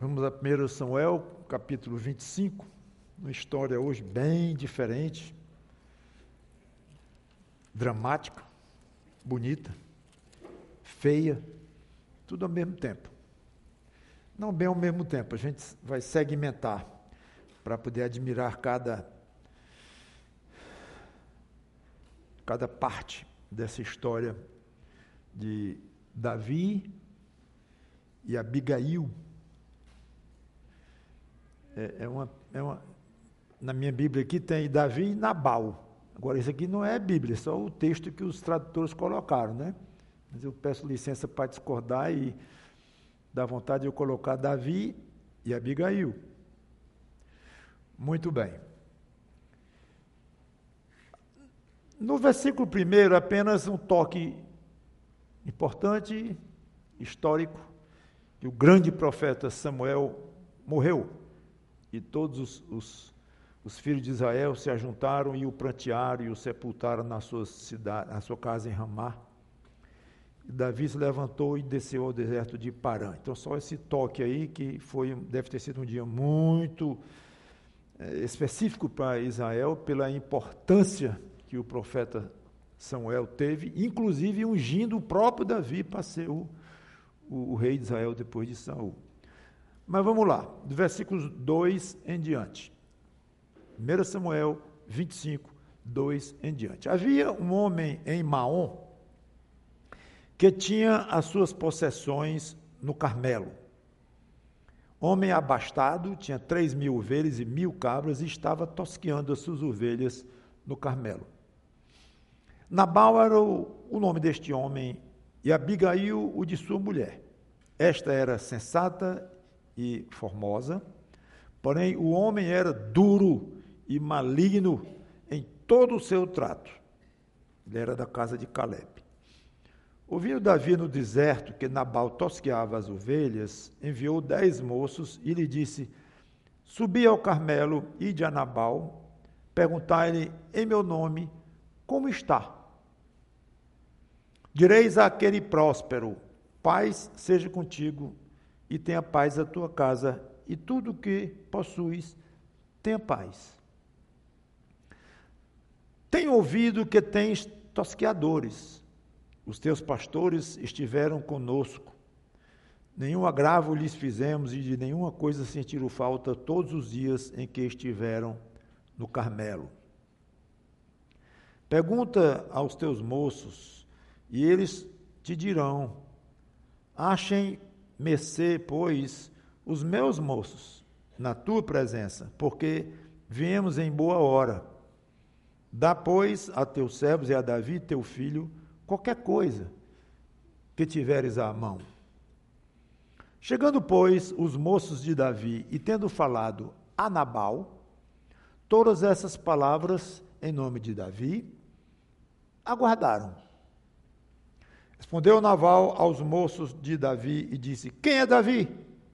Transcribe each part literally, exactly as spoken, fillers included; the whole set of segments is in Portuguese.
Vamos a primeiro Samuel, capítulo vinte e cinco, uma história hoje bem diferente, dramática, bonita, feia, tudo ao mesmo tempo. Não bem ao mesmo tempo, a gente vai segmentar para poder admirar cada, cada parte dessa história de Davi e Abigail. É, é uma, é uma, na minha Bíblia aqui tem Davi e Nabal. Agora, isso aqui não é Bíblia, é só o texto que os tradutores colocaram, né? Mas eu peço licença para discordar e dá vontade de eu colocar Davi e Abigail. Muito bem. No versículo primeiro, apenas um toque importante, histórico, que o grande profeta Samuel morreu. E todos os, os, os filhos de Israel se ajuntaram e o prantearam e o sepultaram na sua cidade, na sua casa em Ramá. E Davi se levantou e desceu ao deserto de Parã. Então, só esse toque aí, que foi, deve ter sido um dia muito é, específico para Israel, pela importância que o profeta Samuel teve, inclusive ungindo o próprio Davi para ser o, o, o rei de Israel depois de Saul. Mas vamos lá, do versículos dois em diante. primeiro Samuel vinte e cinco, dois em diante. Havia um homem em Maom que tinha as suas possessões no Carmelo. Homem abastado, tinha três mil ovelhas e mil cabras e estava tosqueando as suas ovelhas no Carmelo. Nabal era o, o nome deste homem e Abigail o de sua mulher. Esta era sensata e formosa, porém o homem era duro e maligno em todo o seu trato. Ele era da casa de Caleb. Ouvindo Davi no deserto que Nabal tosqueava as ovelhas, enviou dez moços e lhe disse: subi ao Carmelo, ide a Nabal, perguntai-lhe em meu nome como está. Direis àquele próspero: paz seja contigo, e tenha paz a tua casa, e tudo o que possuis, tenha paz. Tenho ouvido que tens tosqueadores. Os teus pastores estiveram conosco. Nenhum agravo lhes fizemos, e de nenhuma coisa sentiram falta todos os dias em que estiveram no Carmelo. Pergunta aos teus moços, e eles te dirão: achem mercê, pois, os meus moços, na tua presença, porque viemos em boa hora. Dá, pois, a teus servos e a Davi, teu filho, qualquer coisa que tiveres à mão. Chegando, pois, os moços de Davi, e tendo falado a Nabal, todas essas palavras em nome de Davi, aguardaram. Respondeu Nabal aos moços de Davi e disse: quem é Davi?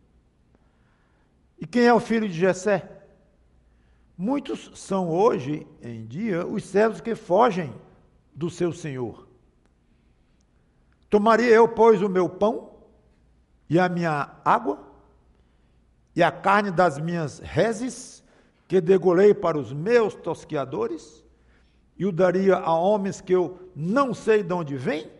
E quem é o filho de Jessé? Muitos são hoje em dia os servos que fogem do seu senhor. Tomaria eu, pois, o meu pão e a minha água e a carne das minhas reses que degolei para os meus tosqueadores e o daria a homens que eu não sei de onde vêm?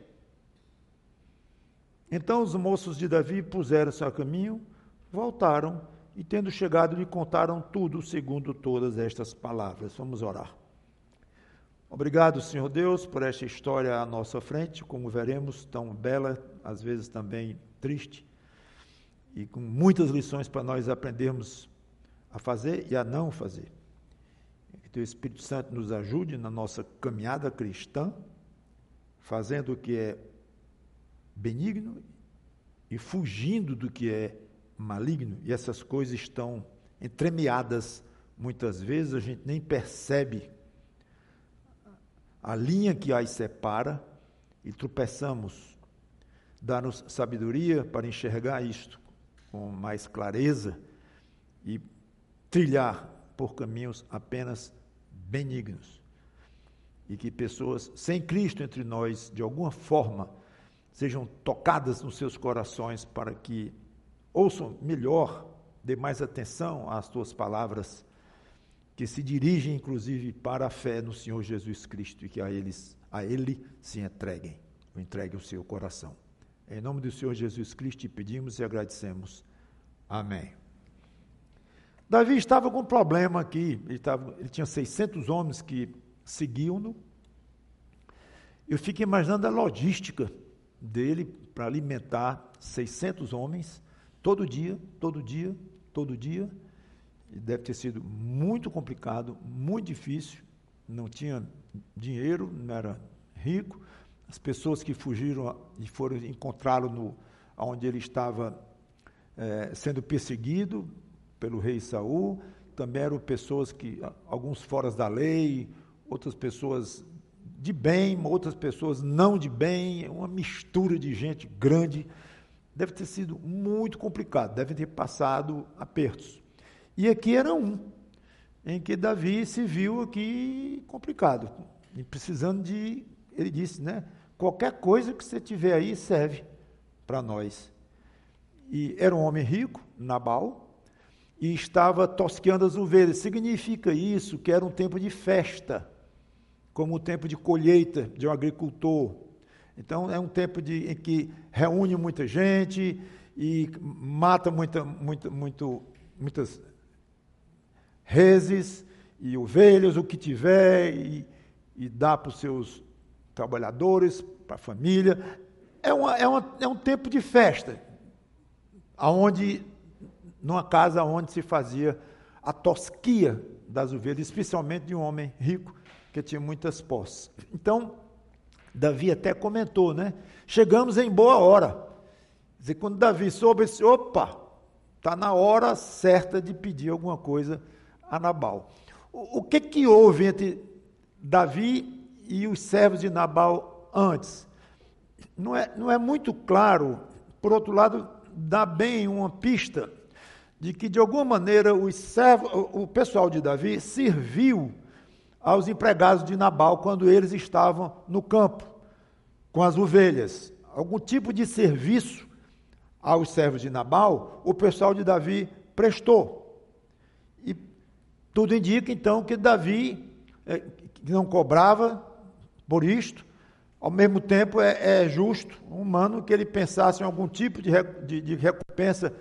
Então os moços de Davi puseram-se a caminho, voltaram e, tendo chegado, lhe contaram tudo segundo todas estas palavras. Vamos orar. Obrigado, Senhor Deus, por esta história à nossa frente, como veremos, tão bela, às vezes também triste, e com muitas lições para nós aprendermos a fazer e a não fazer. Que Teu Espírito Santo nos ajude na nossa caminhada cristã, fazendo o que é benigno e fugindo do que é maligno, e essas coisas estão entremeadas muitas vezes, a gente nem percebe a linha que as separa e tropeçamos. Dá-nos sabedoria para enxergar isto com mais clareza e trilhar por caminhos apenas benignos. E que pessoas sem Cristo entre nós, de alguma forma, sejam tocadas nos seus corações para que ouçam melhor dê mais atenção às tuas palavras, que se dirigem, inclusive, para a fé no Senhor Jesus Cristo, e que a, eles, a Ele se entreguem, ou entregue o seu coração. Em nome do Senhor Jesus Cristo, te pedimos e agradecemos. Amém. Davi estava com um problema aqui, ele, estava, ele tinha seiscentos homens que seguiam-no. Eu fico imaginando a logística dele para alimentar seiscentos homens, todo dia, todo dia, todo dia. Deve ter sido muito complicado, muito difícil, não tinha dinheiro, não era rico. As pessoas que fugiram e foram encontrá-lo no, onde ele estava é, sendo perseguido pelo rei Saul, também eram pessoas que, alguns fora da lei, outras pessoas de bem, outras pessoas não de bem, uma mistura de gente grande. Deve ter sido muito complicado, deve ter passado apertos. E aqui era um, em que Davi se viu aqui complicado, e precisando de, ele disse, né, qualquer coisa que você tiver aí serve para nós. E era um homem rico, Nabal, e estava tosqueando as ovelhas. Significa isso que era um tempo de festa, como o tempo de colheita de um agricultor. Então, é um tempo de, em que reúne muita gente e mata muita, muita, muito, muitas reses e ovelhas, o que tiver, e, e dá para os seus trabalhadores, para a família. É, uma, é, uma, é um tempo de festa, aonde, numa casa onde se fazia a tosquia das ovelhas, especialmente de um homem rico, que tinha muitas posses. Então, Davi até comentou, né? Chegamos em boa hora. Quer dizer, quando Davi soube, disse, opa, está na hora certa de pedir alguma coisa a Nabal. O, o que que houve entre Davi e os servos de Nabal antes? Não é, não é muito claro. Por outro lado, dá bem uma pista de que, de alguma maneira, os servos, o pessoal de Davi serviu aos empregados de Nabal quando eles estavam no campo, com as ovelhas. Algum tipo de serviço aos servos de Nabal, o pessoal de Davi prestou. E tudo indica, então, que Davi é, que não cobrava por isto. Ao mesmo tempo, é, é justo, humano, que ele pensasse em algum tipo de, de, de recompensa,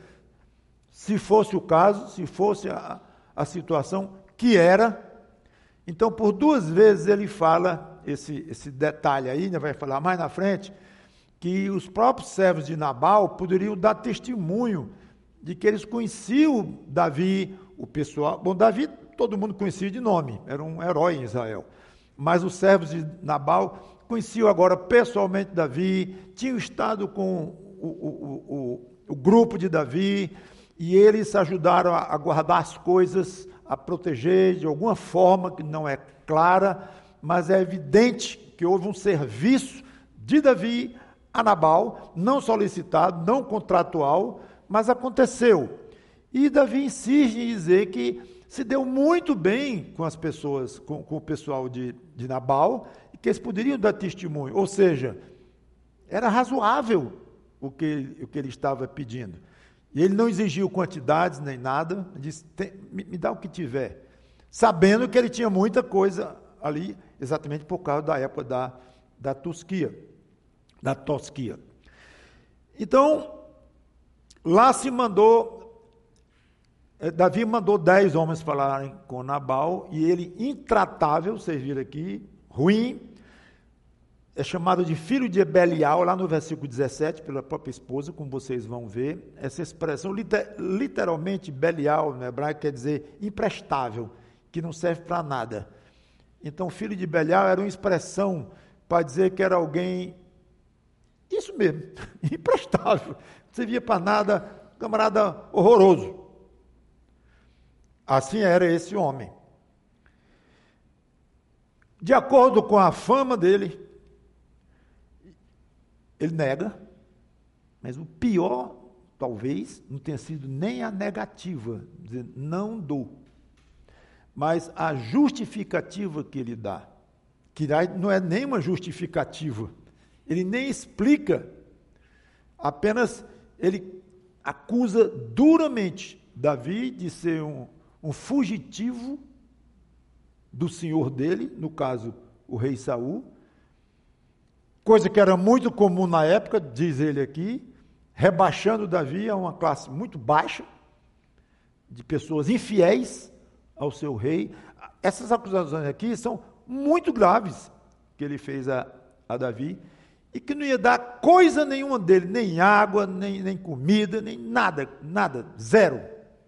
se fosse o caso, se fosse a, a situação, que era. Então, por duas vezes ele fala esse, esse detalhe aí, né, vai falar mais na frente, que os próprios servos de Nabal poderiam dar testemunho de que eles conheciam Davi, o pessoal. Bom, Davi todo mundo conhecia de nome, era um herói em Israel. Mas os servos de Nabal conheciam agora pessoalmente Davi, tinham estado com o, o, o, o grupo de Davi, e eles ajudaram a, a guardar as coisas, a proteger de alguma forma que não é clara, mas é evidente que houve um serviço de Davi a Nabal, não solicitado, não contratual, mas aconteceu. E Davi insiste em dizer que se deu muito bem com as pessoas, com, com o pessoal de, de Nabal, e que eles poderiam dar testemunho, ou seja, era razoável o que, o que ele estava pedindo. E ele não exigiu quantidades nem nada, disse, me, me dá o que tiver, sabendo que ele tinha muita coisa ali, exatamente por causa da época da, da tosquia, da tosquia. Então, lá se mandou, Davi mandou dez homens falarem com Nabal, e ele, intratável, vocês viram aqui, ruim, é chamado de filho de Belial, lá no versículo dezessete, pela própria esposa, como vocês vão ver. Essa expressão, literalmente, Belial, no hebraico, quer dizer imprestável, que não serve para nada. Então, filho de Belial era uma expressão para dizer que era alguém, isso mesmo, imprestável, não servia para nada, camarada horroroso. Assim era esse homem. De acordo com a fama dele, ele nega, mas o pior, talvez, não tenha sido nem a negativa, dizer, não dou, mas a justificativa que ele dá, que não é nem uma justificativa, ele nem explica, apenas ele acusa duramente Davi de ser um, um fugitivo do senhor dele, no caso, o rei Saul, coisa que era muito comum na época, diz ele aqui, rebaixando Davi a uma classe muito baixa, de pessoas infiéis ao seu rei. Essas acusações aqui são muito graves que ele fez a, a Davi, e que não ia dar coisa nenhuma dele, nem água, nem, nem comida, nem nada, nada, zero.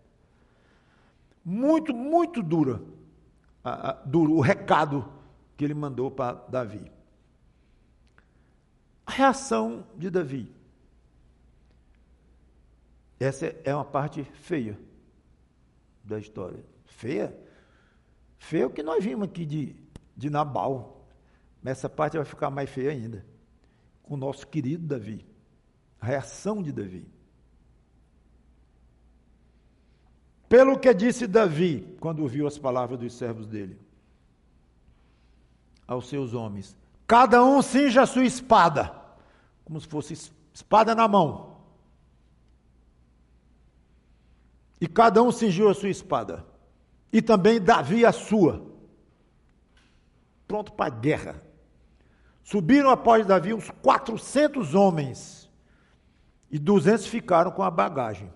Muito, muito dura, a, a, duro o recado que ele mandou para Davi. A reação de Davi. Essa é uma parte feia da história. Feia? Feia é o que nós vimos aqui de, de Nabal. Mas essa parte vai ficar mais feia ainda. Com o nosso querido Davi. A reação de Davi. Pelo que disse Davi, quando ouviu as palavras dos servos dele, aos seus homens: cada um cinja a sua espada, como se fosse espada na mão. E cada um cingiu a sua espada. E também Davi a sua. Pronto para a guerra. Subiram após Davi uns quatrocentos homens. E duzentos ficaram com a bagagem.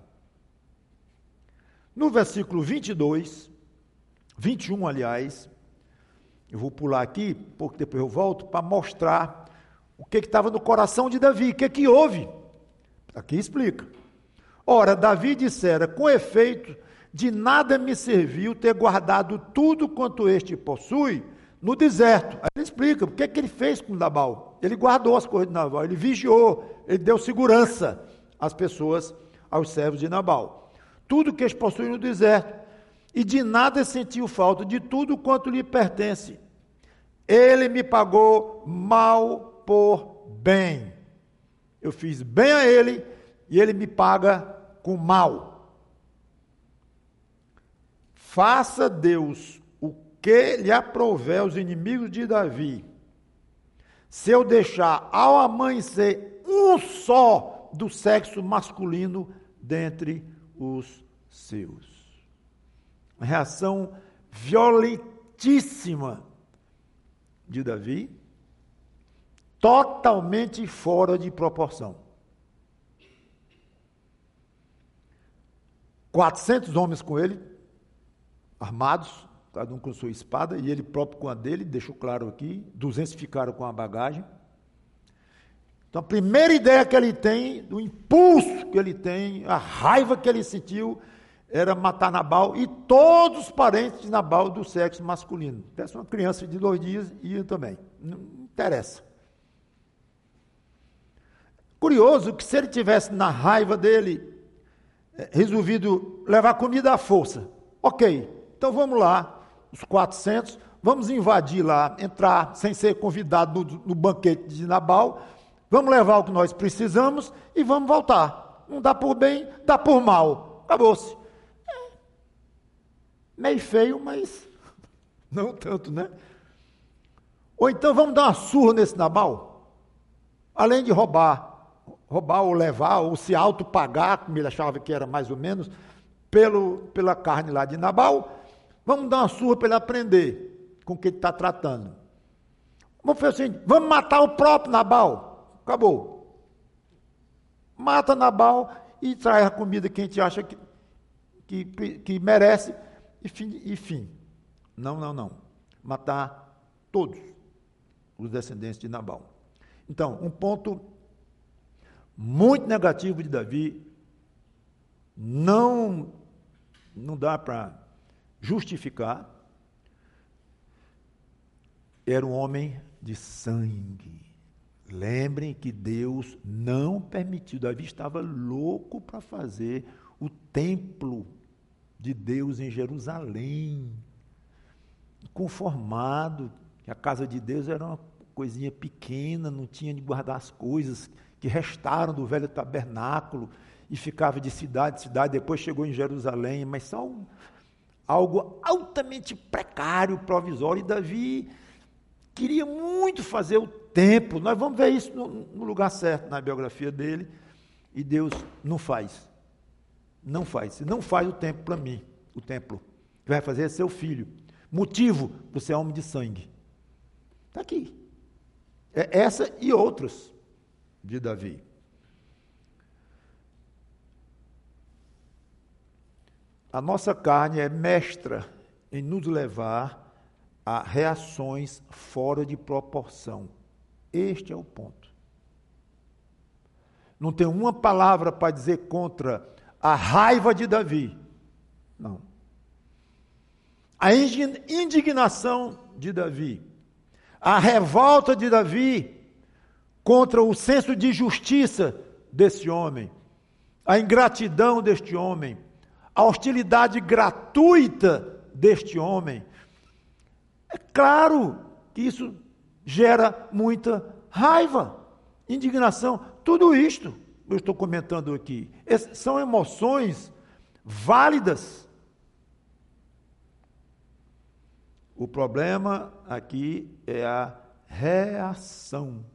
No versículo vinte e dois, vinte e um, aliás, eu vou pular aqui, porque depois eu volto, para mostrar o que estava no coração de Davi, o que, que houve. Aqui explica. Ora, Davi dissera: com efeito, de nada me serviu ter guardado tudo quanto este possui no deserto. Aí ele explica o que, que ele fez com Nabal. Ele guardou as coisas de Nabal, ele vigiou, ele deu segurança às pessoas, aos servos de Nabal. Tudo que este possui no deserto, e de nada sentiu falta, de tudo quanto lhe pertence. Ele me pagou mal por bem. Eu fiz bem a ele, e ele me paga com mal. Faça Deus o que lhe aprouver aos inimigos de Davi, se eu deixar ao amanhecer um só do sexo masculino dentre os seus. Uma reação violentíssima de Davi, totalmente fora de proporção. quatrocentos homens com ele, armados, cada um com sua espada, e ele próprio com a dele, deixou claro aqui, duzentos ficaram com a bagagem. Então, a primeira ideia que ele tem, do impulso que ele tem, a raiva que ele sentiu, era matar Nabal e todos os parentes de Nabal do sexo masculino. Até uma criança de dois dias ia também, não interessa. Curioso que se ele tivesse na raiva dele, resolvido levar comida à força. Ok, então vamos lá, os quatrocentos, vamos invadir lá, entrar sem ser convidado no, no banquete de Nabal, vamos levar o que nós precisamos e vamos voltar. Não dá por bem, dá por mal. Acabou-se. É, meio feio, mas não tanto, né? Ou então vamos dar uma surra nesse Nabal, além de roubar, roubar ou levar, ou se auto-pagar, como ele achava que era mais ou menos, pelo, pela carne lá de Nabal, vamos dar uma surra para ele aprender com o que ele está tratando. Vamos fazer assim, vamos matar o próprio Nabal. Acabou. Mata Nabal e traz a comida que a gente acha que, que, que merece, e fim, e fim. Não, não, não. Matar todos os descendentes de Nabal. Então, um ponto muito negativo de Davi, não, não dá para justificar. Era um homem de sangue. Lembrem que Deus não permitiu, Davi estava louco para fazer o templo de Deus em Jerusalém, conformado, que a casa de Deus era uma coisinha pequena, não tinha de guardar as coisas que restaram do velho tabernáculo, e ficava de cidade em cidade, depois chegou em Jerusalém, mas só um, algo altamente precário, provisório, e Davi queria muito fazer o templo. Nós vamos ver isso no, no lugar certo, na biografia dele, e Deus não faz. Não faz. Não faz o templo para mim, o templo. Que vai fazer é seu filho. Motivo, você é homem de sangue. Está aqui. É essa e outras de Davi. A nossa carne é mestra em nos levar a reações fora de proporção. Este é o ponto. Não tem uma palavra para dizer contra a raiva de Davi. Não. A indignação de Davi. A revolta de Davi contra o senso de justiça desse homem. A ingratidão deste homem. A hostilidade gratuita deste homem. É claro que isso gera muita raiva, indignação. Tudo isto eu estou comentando aqui. Essas são emoções válidas. O problema aqui é a reação.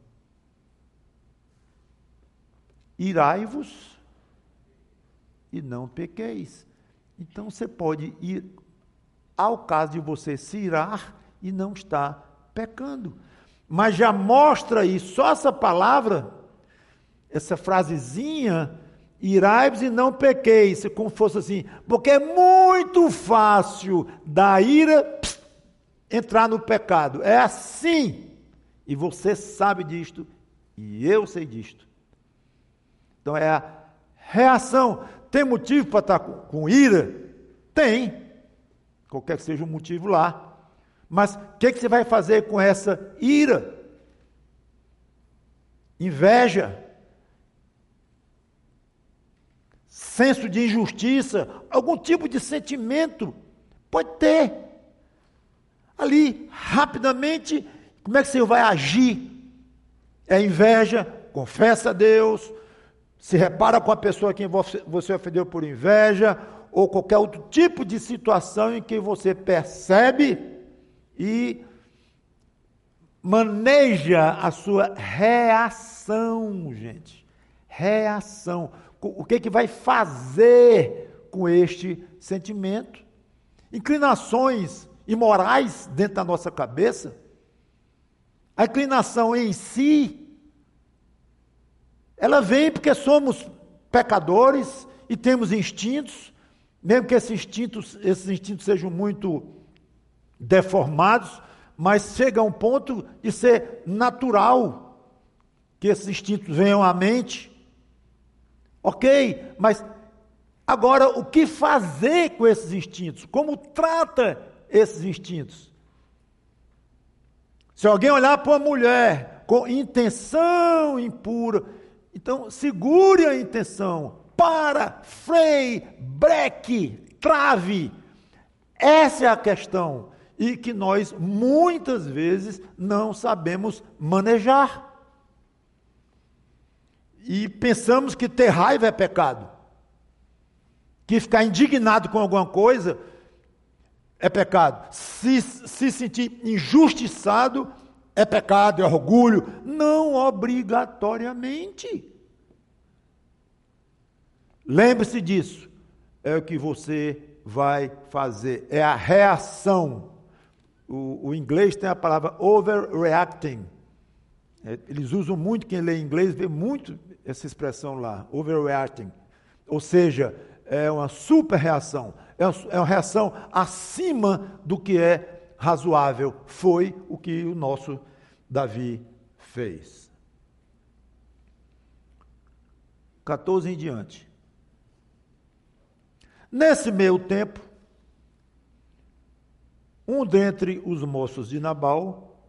Irai-vos e não pequeis. Então você pode ir ao caso de você se irar e não estar pecando. Mas já mostra aí, só essa palavra, essa frasezinha, irai-vos e não pequeis, como fosse assim, porque é muito fácil da ira pss, entrar no pecado. É assim. E você sabe disto, e eu sei disto. Então é a reação. Tem motivo para estar com, com ira? Tem. Qualquer que seja o motivo lá. Mas o que, que você vai fazer com essa ira? Inveja. Senso de injustiça. Algum tipo de sentimento. Pode ter. Ali, rapidamente, como é que você vai agir? É inveja, confessa a Deus, se repara com a pessoa a quem você ofendeu por inveja, ou qualquer outro tipo de situação em que você percebe e maneja a sua reação, gente. Reação. O que, que vai fazer com este sentimento? Inclinações imorais dentro da nossa cabeça. A inclinação em si, ela vem porque somos pecadores e temos instintos, mesmo que esses instintos, esses instintos sejam muito deformados, mas chega a um ponto de ser natural que esses instintos venham à mente. Ok, mas agora o que fazer com esses instintos? Como trata esses instintos? Se alguém olhar para uma mulher com intenção impura, então segure a intenção, para, freie, breque, trave. Essa é a questão, e que nós muitas vezes não sabemos manejar. E pensamos que ter raiva é pecado, que ficar indignado com alguma coisa é pecado, se, se sentir injustiçado é pecado, é orgulho. Não obrigatoriamente. Lembre-se disso, é o que você vai fazer, é a reação. O, o inglês tem a palavra overreacting. É, eles usam muito, quem lê inglês vê muito essa expressão lá, overreacting. Ou seja, é uma super reação, é uma, é uma reação acima do que é razoável. Foi o que o nosso Davi fez. catorze em diante. Nesse meio tempo, um dentre os moços de Nabal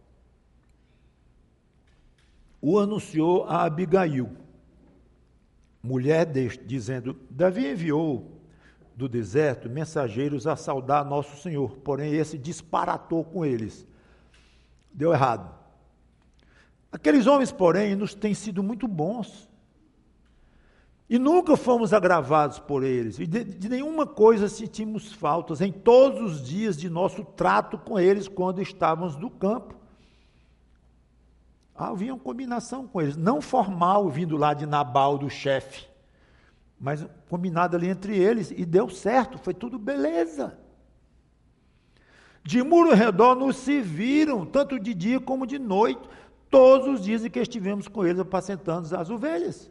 o anunciou a Abigail, mulher deste, dizendo: Davi enviou do deserto mensageiros a saudar nosso Senhor, porém esse disparatou com eles. Deu errado. Aqueles homens, porém, nos têm sido muito bons. E nunca fomos agravados por eles. E de, de nenhuma coisa sentimos faltas em todos os dias de nosso trato com eles quando estávamos no campo. Havia uma combinação com eles, não formal, vindo lá de Nabal, do chefe. mas combinado ali entre eles, e deu certo, foi tudo beleza. De muro ao redor nos serviram, tanto de dia como de noite, todos os dias em que estivemos com eles apacentando as ovelhas.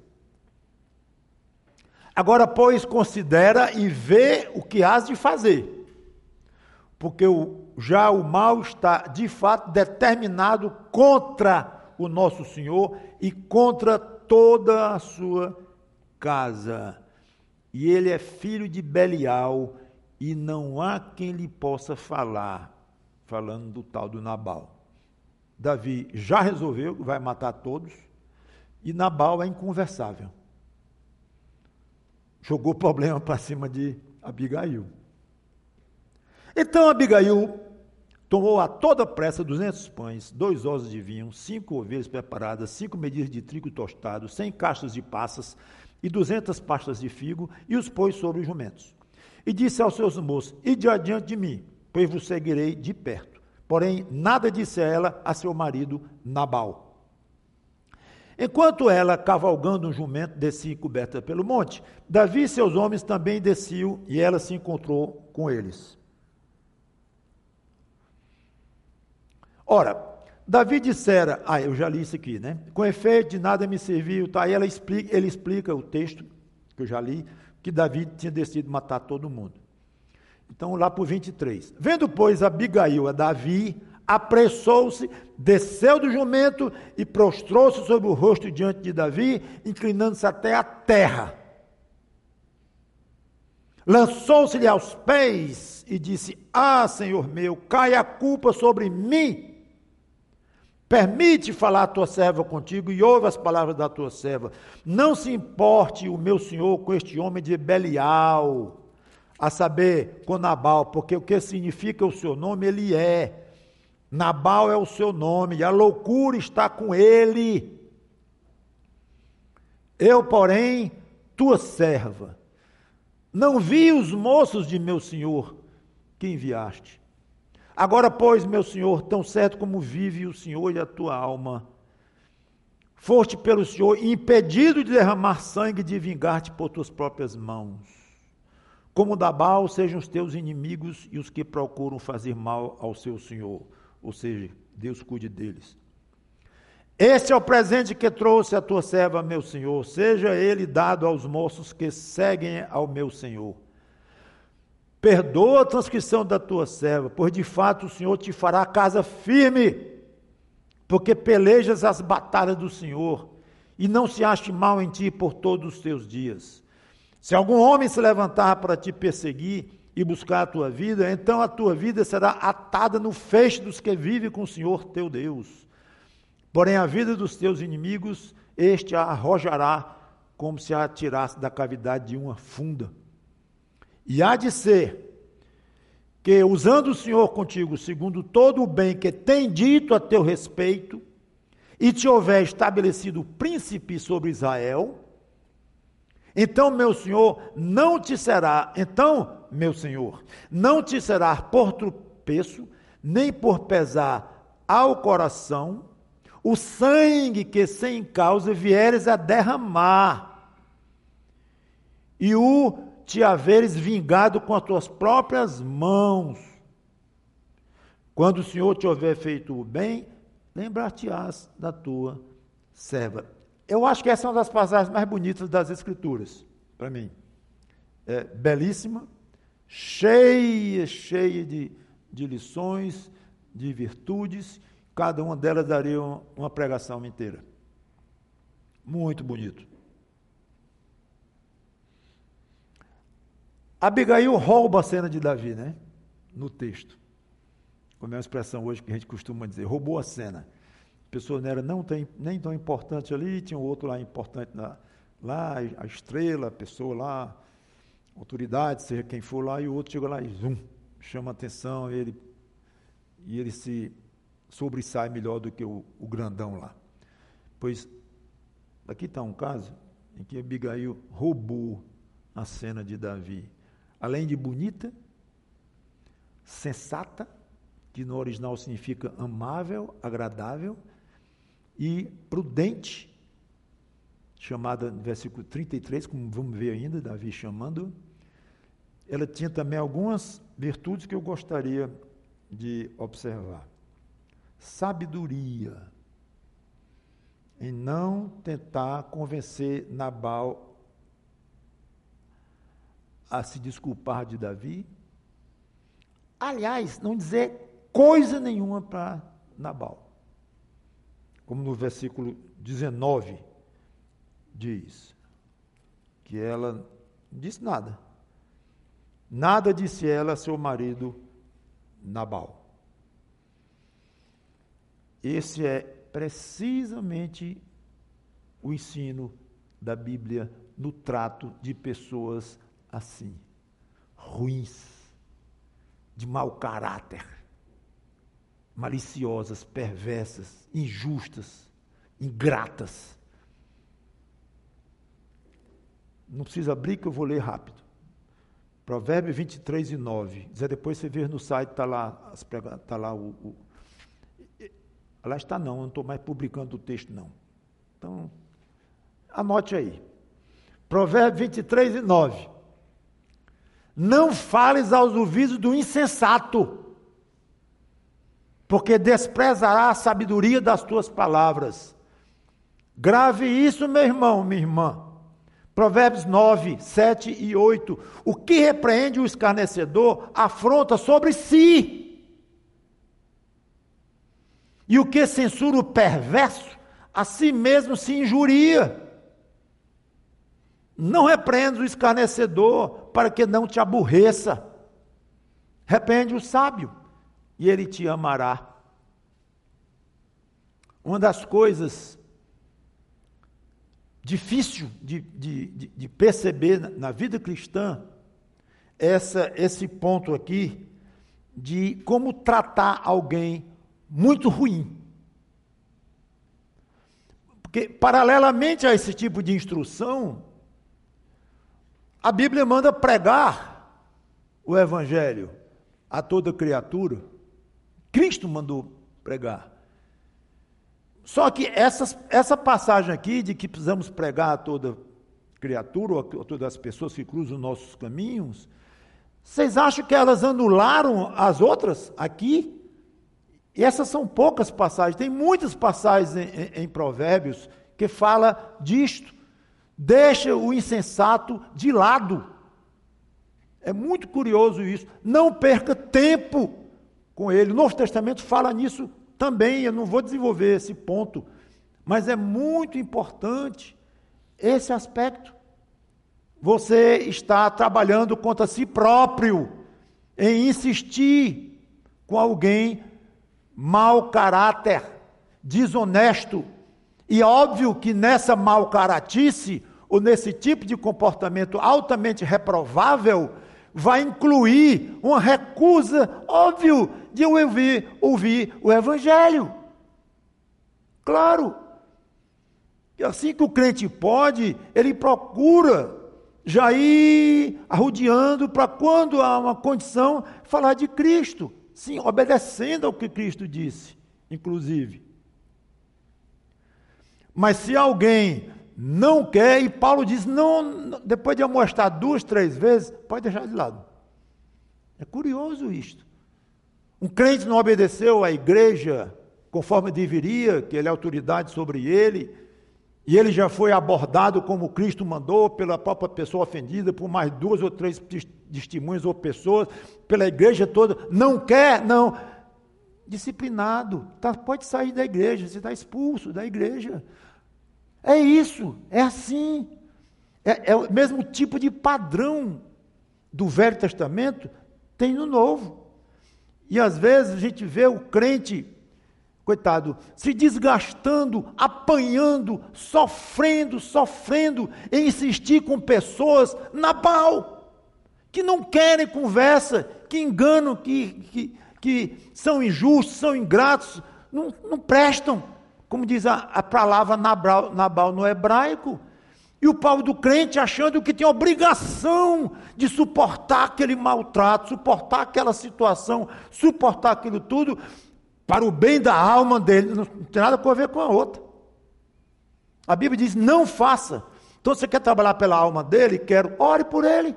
Agora, pois, considera e vê o que has de fazer, porque o, já o mal está, de fato, determinado contra o nosso Senhor e contra toda a sua casa. E ele é filho de Belial, e não há quem lhe possa falar, falando do tal do Nabal. Davi já resolveu que vai matar todos, e Nabal é inconversável. Jogou o problema para cima de Abigail. Então Abigail tomou a toda pressa duzentos pães, dois ossos de vinho, cinco ovelhas preparadas, cinco medidas de trigo tostado, cem caixas de passas e duzentas pastas de figo, e os pôs sobre os jumentos. E disse aos seus moços: ide adiante de mim, pois vos seguirei de perto. Porém, nada disse ela a seu marido Nabal. Enquanto ela, cavalgando um jumento, descia coberta pelo monte, Davi e seus homens também desciam, e ela se encontrou com eles. Ora, Davi dissera, ah, eu já li isso aqui, né? Com efeito, de nada me serviu, tá? Aí ela explica, ele explica o texto, que eu já li, que Davi tinha decidido matar todo mundo. Então, lá para o vinte e três. Vendo, pois, Abigail a Davi, apressou-se, desceu do jumento e prostrou-se sobre o rosto diante de Davi, inclinando-se até a terra. Lançou-se-lhe aos pés e disse: ah, Senhor meu, cai a culpa sobre mim. Permite falar a tua serva contigo e ouve as palavras da tua serva. Não se importe o meu senhor com este homem de Belial, a saber, com Nabal, porque o que significa o seu nome, ele é. Nabal é o seu nome, e a loucura está com ele. Eu, porém, tua serva, não vi os moços de meu senhor que enviaste. Agora, pois, meu Senhor, tão certo como vive o Senhor e a tua alma, foste pelo Senhor impedido de derramar sangue, de vingar-te por tuas próprias mãos. Como Nabal sejam os teus inimigos e os que procuram fazer mal ao seu Senhor. Ou seja, Deus cuide deles. Este é o presente que trouxe a tua serva, meu Senhor. Seja ele dado aos moços que seguem ao meu Senhor. Perdoa a transgressão da tua serva, pois de fato o Senhor te fará casa firme, porque pelejas as batalhas do Senhor, e não se ache mal em ti por todos os teus dias. Se algum homem se levantar para te perseguir e buscar a tua vida, então a tua vida será atada no feixe dos que vivem com o Senhor teu Deus. Porém a vida dos teus inimigos, este a arrojará como se a atirasse da cavidade de uma funda. E há de ser que, usando o Senhor contigo, segundo todo o bem que tem dito a teu respeito, e te houver estabelecido príncipe sobre Israel, então, meu Senhor, não te será, então, meu Senhor, não te será por tropeço, nem por pesar ao coração, o sangue que sem causa vieres a derramar, e o te haveres vingado com as tuas próprias mãos. Quando o Senhor te houver feito o bem, lembrar-te-ás da tua serva. Eu acho que essa é uma das passagens mais bonitas das Escrituras, para mim. É belíssima, cheia, cheia de, de lições, de virtudes, cada uma delas daria uma, uma pregação inteira. Muito bonito. Abigail rouba a cena de Davi, né? No texto. Como é uma expressão hoje que a gente costuma dizer, roubou a cena. A pessoa não era não tem, nem tão importante ali, tinha um outro lá importante na, lá, a estrela, a pessoa lá, autoridade, seja quem for lá, e o outro chega lá e zum, chama a atenção, e ele, e ele se sobressai melhor do que o, o grandão lá. Pois, aqui está um caso em que Abigail roubou a cena de Davi. Além de bonita, sensata, que no original significa amável, agradável, e prudente, chamada no versículo trinta e três, como vamos ver ainda, Davi chamando, ela tinha também algumas virtudes que eu gostaria de observar. Sabedoria, em não tentar convencer Nabal a se desculpar de Davi. Aliás, não dizer coisa nenhuma para Nabal. Como no versículo dezenove diz, que ela não disse nada. Nada disse ela a seu marido Nabal. Esse é precisamente o ensino da Bíblia no trato de pessoas assim, ruins, de mau caráter, maliciosas, perversas, injustas, ingratas. Não precisa abrir que eu vou ler rápido. Provérbios vinte e três e nove. Dizer, depois você vê no site, está lá, tá lá o, o... Lá está não, eu não estou mais publicando o texto não. Então, anote aí. Provérbios vinte e três e nove. Não fales aos ouvidos do insensato, porque desprezará a sabedoria das tuas palavras. Grave isso, meu irmão, minha irmã. Provérbios nove, sete e oito. O que repreende o escarnecedor afronta sobre si. E o que censura o perverso, a si mesmo se injuria. Não repreende o escarnecedor para que não te aborreça. Repreende o sábio e ele te amará. Uma das coisas difícil de, de, de, de perceber na, na vida cristã, essa, esse ponto aqui, de como tratar alguém muito ruim. Porque, paralelamente a esse tipo de instrução, a Bíblia manda pregar o Evangelho a toda criatura. Cristo mandou pregar. Só que essas, essa passagem aqui de que precisamos pregar a toda criatura, ou a todas as pessoas que cruzam nossos caminhos, vocês acham que elas anularam as outras aqui? E essas são poucas passagens, tem muitas passagens em, em, em Provérbios que fala disto. Deixa o insensato de lado. É muito curioso isso. Não perca tempo com ele. O Novo Testamento fala nisso também, eu não vou desenvolver esse ponto, mas é muito importante esse aspecto. Você está trabalhando contra si próprio em insistir com alguém mau caráter, desonesto. E óbvio que nessa mau caratice, ou nesse tipo de comportamento altamente reprovável, vai incluir uma recusa, óbvio, de eu ouvir, ouvir o Evangelho. Claro. E assim que o crente pode, ele procura já ir arrodeando para quando há uma condição, falar de Cristo. Sim, obedecendo ao que Cristo disse, inclusive. Mas se alguém não quer, e Paulo diz, não, depois de eu mostrar duas, três vezes, pode deixar de lado. É curioso isto. Um crente não obedeceu à igreja conforme deveria, que ele é autoridade sobre ele, e ele já foi abordado como Cristo mandou, pela própria pessoa ofendida, por mais duas ou três testemunhas ou pessoas, pela igreja toda, não quer, não. Disciplinado, tá, pode sair da igreja, você está expulso da igreja. É isso, é assim. É, é o mesmo tipo de padrão do Velho Testamento, tem no Novo. E às vezes a gente vê o crente, coitado, se desgastando, apanhando, sofrendo, sofrendo, em insistir com pessoas Nabal, que não querem conversa, que enganam, que, que, que são injustos, são ingratos, não, não prestam, como diz a, a palavra Nabal, Nabal no hebraico. E o povo do crente achando que tem obrigação de suportar aquele maltrato, suportar aquela situação, suportar aquilo tudo, para o bem da alma dele, não tem nada a ver com a outra. A Bíblia diz, não faça. Então você quer trabalhar pela alma dele? Quero. Ore por ele.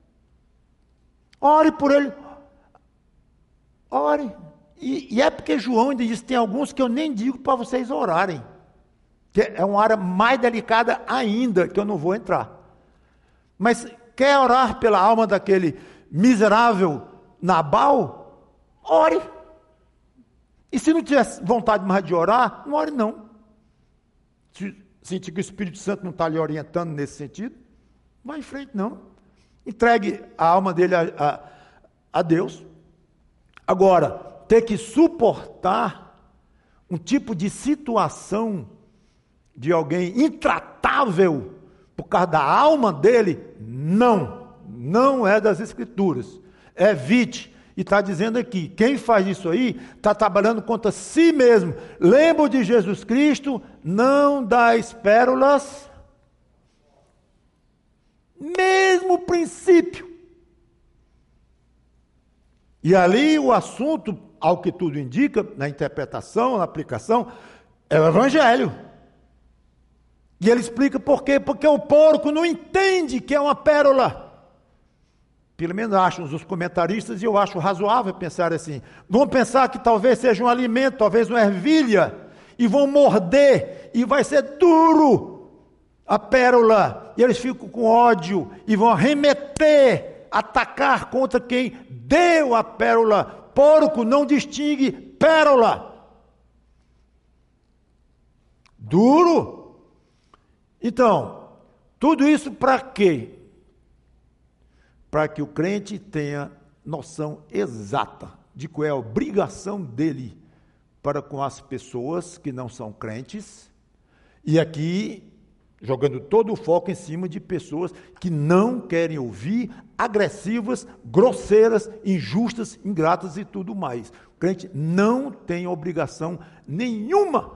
Ore por ele. Ore. E, e é porque João ainda diz, tem alguns que eu nem digo para vocês orarem. Que é uma área mais delicada ainda, que eu não vou entrar. Mas quer orar pela alma daquele miserável Nabal? Ore. E se não tiver vontade mais de orar, não ore não. Se sentir que o Espírito Santo não está lhe orientando nesse sentido, vai em frente não. Entregue a alma dele a, a, a Deus. Agora, ter que suportar um tipo de situação de alguém intratável por causa da alma dele, não, não é das Escrituras. Evite. E está dizendo aqui, quem faz isso aí, está trabalhando contra si mesmo. Lembra de Jesus Cristo, não dás pérolas. Mesmo princípio. E ali o assunto, ao que tudo indica, na interpretação, na aplicação, é o Evangelho. E ele explica por quê? Porque o porco não entende que é uma pérola. Pelo menos acham os comentaristas, e eu acho razoável pensar assim. Vão pensar que talvez seja um alimento, talvez uma ervilha, e vão morder, e vai ser duro a pérola. E eles ficam com ódio, e vão arremeter, atacar contra quem deu a pérola. Porco não distingue pérola. Duro. Então, tudo isso para quê? Para que o crente tenha noção exata de qual é a obrigação dele para com as pessoas que não são crentes, e aqui jogando todo o foco em cima de pessoas que não querem ouvir, agressivas, grosseiras, injustas, ingratas e tudo mais. O crente não tem obrigação nenhuma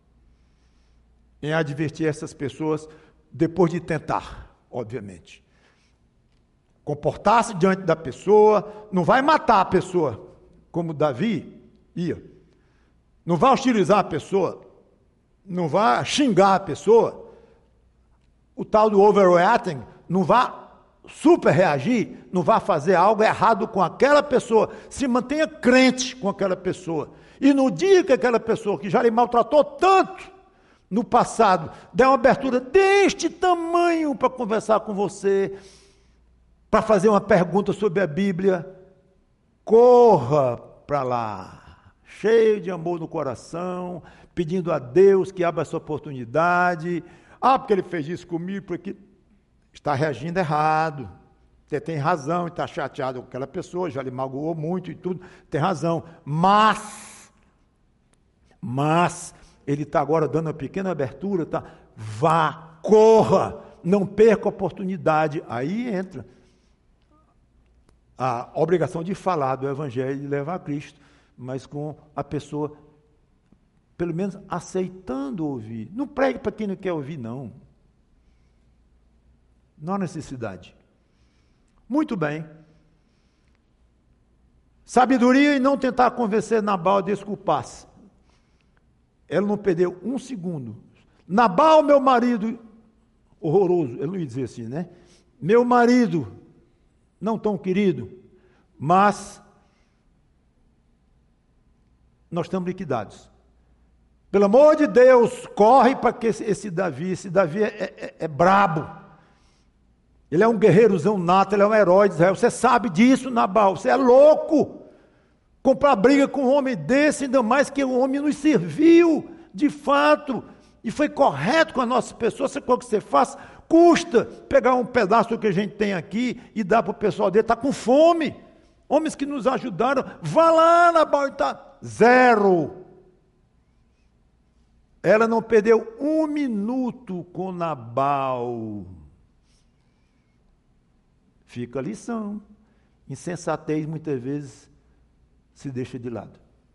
em advertir essas pessoas depois de tentar, obviamente. Comportar-se diante da pessoa, não vai matar a pessoa, como Davi ia. Não vai hostilizar a pessoa, não vai xingar a pessoa. O tal do overreacting, não vai super reagir, não vai fazer algo errado com aquela pessoa. Se mantenha crente com aquela pessoa. E no dia que aquela pessoa que já lhe maltratou tanto no passado, der uma abertura deste tamanho para conversar com você, para fazer uma pergunta sobre a Bíblia, corra para lá, cheio de amor no coração, pedindo a Deus que abra essa oportunidade. Ah, porque ele fez isso comigo, porque está reagindo errado. Você tem razão, está chateado com aquela pessoa, já lhe magoou muito e tudo, tem razão. Mas, mas, ele está agora dando uma pequena abertura, tá? Vá, corra, não perca a oportunidade. Aí entra a obrigação de falar do Evangelho e de levar a Cristo, mas com a pessoa, pelo menos, aceitando ouvir. Não pregue para quem não quer ouvir, não. Não há necessidade. Muito bem. Sabedoria e não tentar convencer Nabal a desculpar-se. Ela não perdeu um segundo. Nabal, meu marido, horroroso, ele não ia dizer assim, né? Meu marido, não tão querido, mas nós estamos liquidados. Pelo amor de Deus, corre para que esse, esse Davi, esse Davi é, é, é brabo. Ele é um guerreirozão nato, ele é um herói de Israel. Você sabe disso, Nabal, você é louco. Comprar briga com um homem desse, ainda mais que o homem nos serviu, de fato, e foi correto com a nossa pessoa. Você quer que você faça? Custa pegar um pedaço do que a gente tem aqui e dar para o pessoal dele, está com fome. Homens que nos ajudaram, vá lá, Nabal, está zero. Ela não perdeu um minuto com Nabal. Fica a lição. Insensatez muitas vezes se deixa de lado.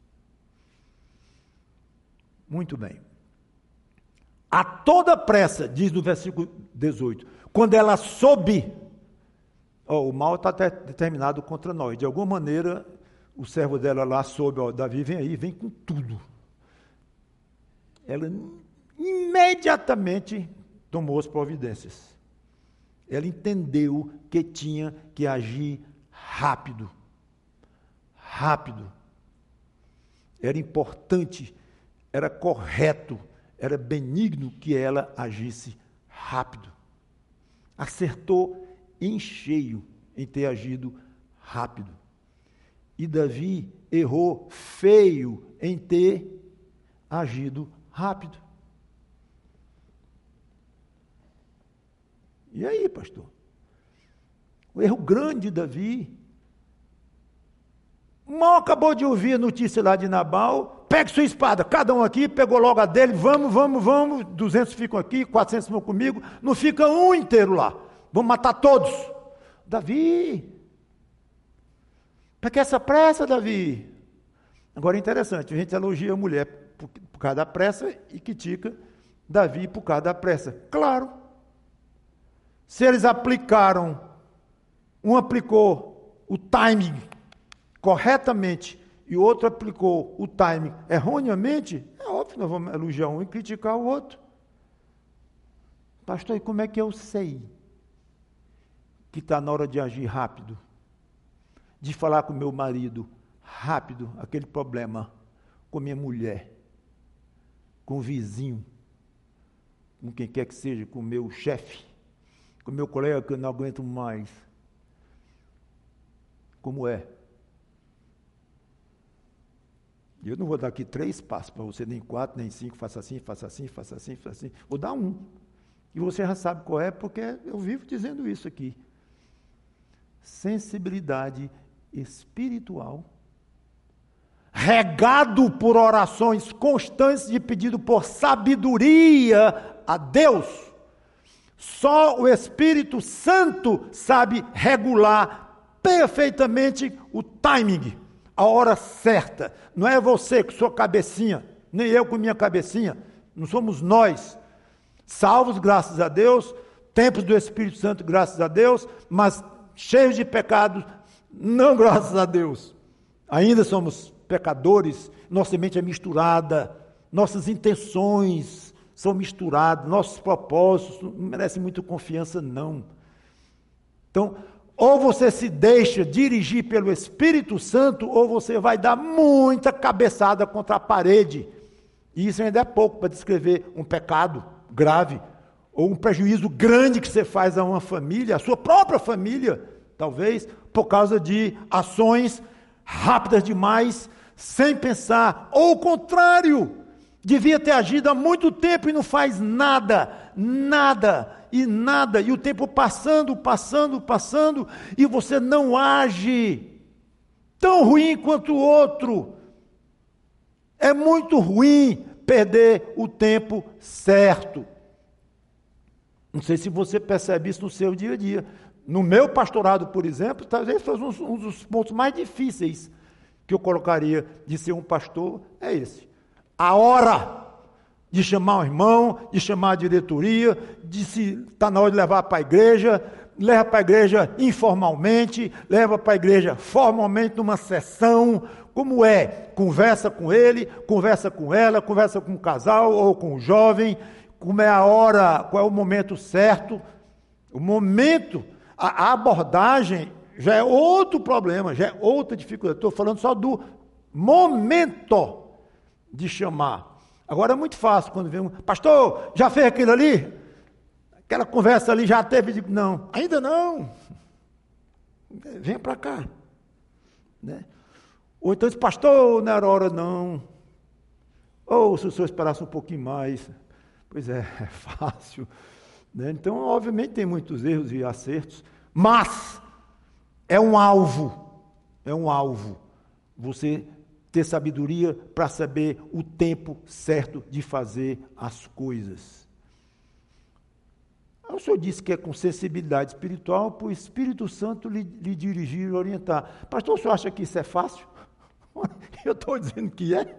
Muito bem. A toda pressa, diz no versículo dezoito, quando ela soube, oh, o mal está determinado contra nós. De alguma maneira, o servo dela lá soube, ó, Davi vem aí, vem com tudo. Ela imediatamente tomou as providências. Ela entendeu que tinha que agir rápido. Rápido. Era importante, era correto, era benigno que ela agisse rápido. Acertou em cheio em ter agido rápido. E Davi errou feio em ter agido rápido. E aí, pastor? O erro grande de Davi. Mal acabou de ouvir a notícia lá de Nabal. Pegue sua espada, cada um aqui, pegou logo a dele, vamos, vamos, vamos, duzentos ficam aqui, quatrocentos vão comigo, não fica um inteiro lá, vamos matar todos. Davi, para que essa pressa, Davi? Agora é interessante, a gente elogia a mulher por, por causa da pressa e critica Davi por causa da pressa. Claro, se eles aplicaram, um aplicou o timing corretamente e o outro aplicou o timing erroneamente, é óbvio que nós vamos elogiar um e criticar o outro. Pastor, e como é que eu sei que está na hora de agir rápido? De falar com meu marido rápido, aquele problema, com minha mulher, com o vizinho, com quem quer que seja, com o meu chefe, com o meu colega que eu não aguento mais. Como é? Eu não vou dar aqui três passos para você, nem quatro, nem cinco, faça assim, faça assim, faça assim, faça assim. Vou dar um. E você já sabe qual é, porque eu vivo dizendo isso aqui. Sensibilidade espiritual, regado por orações constantes de pedido por sabedoria a Deus. Só o Espírito Santo sabe regular perfeitamente o timing, a hora certa. Não é você com sua cabecinha, nem eu com minha cabecinha, não somos nós. Salvos, graças a Deus, templos do Espírito Santo, graças a Deus, mas cheios de pecados, não graças a Deus. Ainda somos pecadores, nossa mente é misturada, nossas intenções são misturadas, nossos propósitos não merecem muita confiança, não. Então, ou você se deixa dirigir pelo Espírito Santo, ou você vai dar muita cabeçada contra a parede. E isso ainda é pouco para descrever um pecado grave, ou um prejuízo grande que você faz a uma família, a sua própria família, talvez, por causa de ações rápidas demais, sem pensar. Ou o contrário, devia ter agido há muito tempo e não faz nada, nada e nada, e o tempo passando, passando, passando, e você não age. Tão ruim quanto o outro. É muito ruim perder o tempo certo. Não sei se você percebe isso no seu dia a dia. No meu pastorado, por exemplo, talvez foi um, um dos pontos mais difíceis que eu colocaria de ser um pastor, é esse. A hora de chamar o irmão, de chamar a diretoria, de se está na hora de levar para a igreja, leva para a igreja informalmente, leva para a igreja formalmente numa sessão, como é? Conversa com ele, conversa com ela, conversa com o casal ou com o jovem, como é a hora, qual é o momento certo. O momento, a, a abordagem já é outro problema, já é outra dificuldade. Estou falando só do momento de chamar. Agora é muito fácil quando vem um, pastor, já fez aquilo ali? Aquela conversa ali já teve? Digo, não, ainda não. Vem para cá. Né? Ou então diz, pastor, não era hora não. Ou se o senhor esperasse um pouquinho mais. Pois é, é fácil. Né? Então, obviamente, tem muitos erros e acertos, mas é um alvo. É um alvo. Você ter sabedoria para saber o tempo certo de fazer as coisas. O senhor disse que é com sensibilidade espiritual para o Espírito Santo lhe, lhe dirigir e orientar. Pastor, o senhor acha que isso é fácil? Eu estou dizendo que é.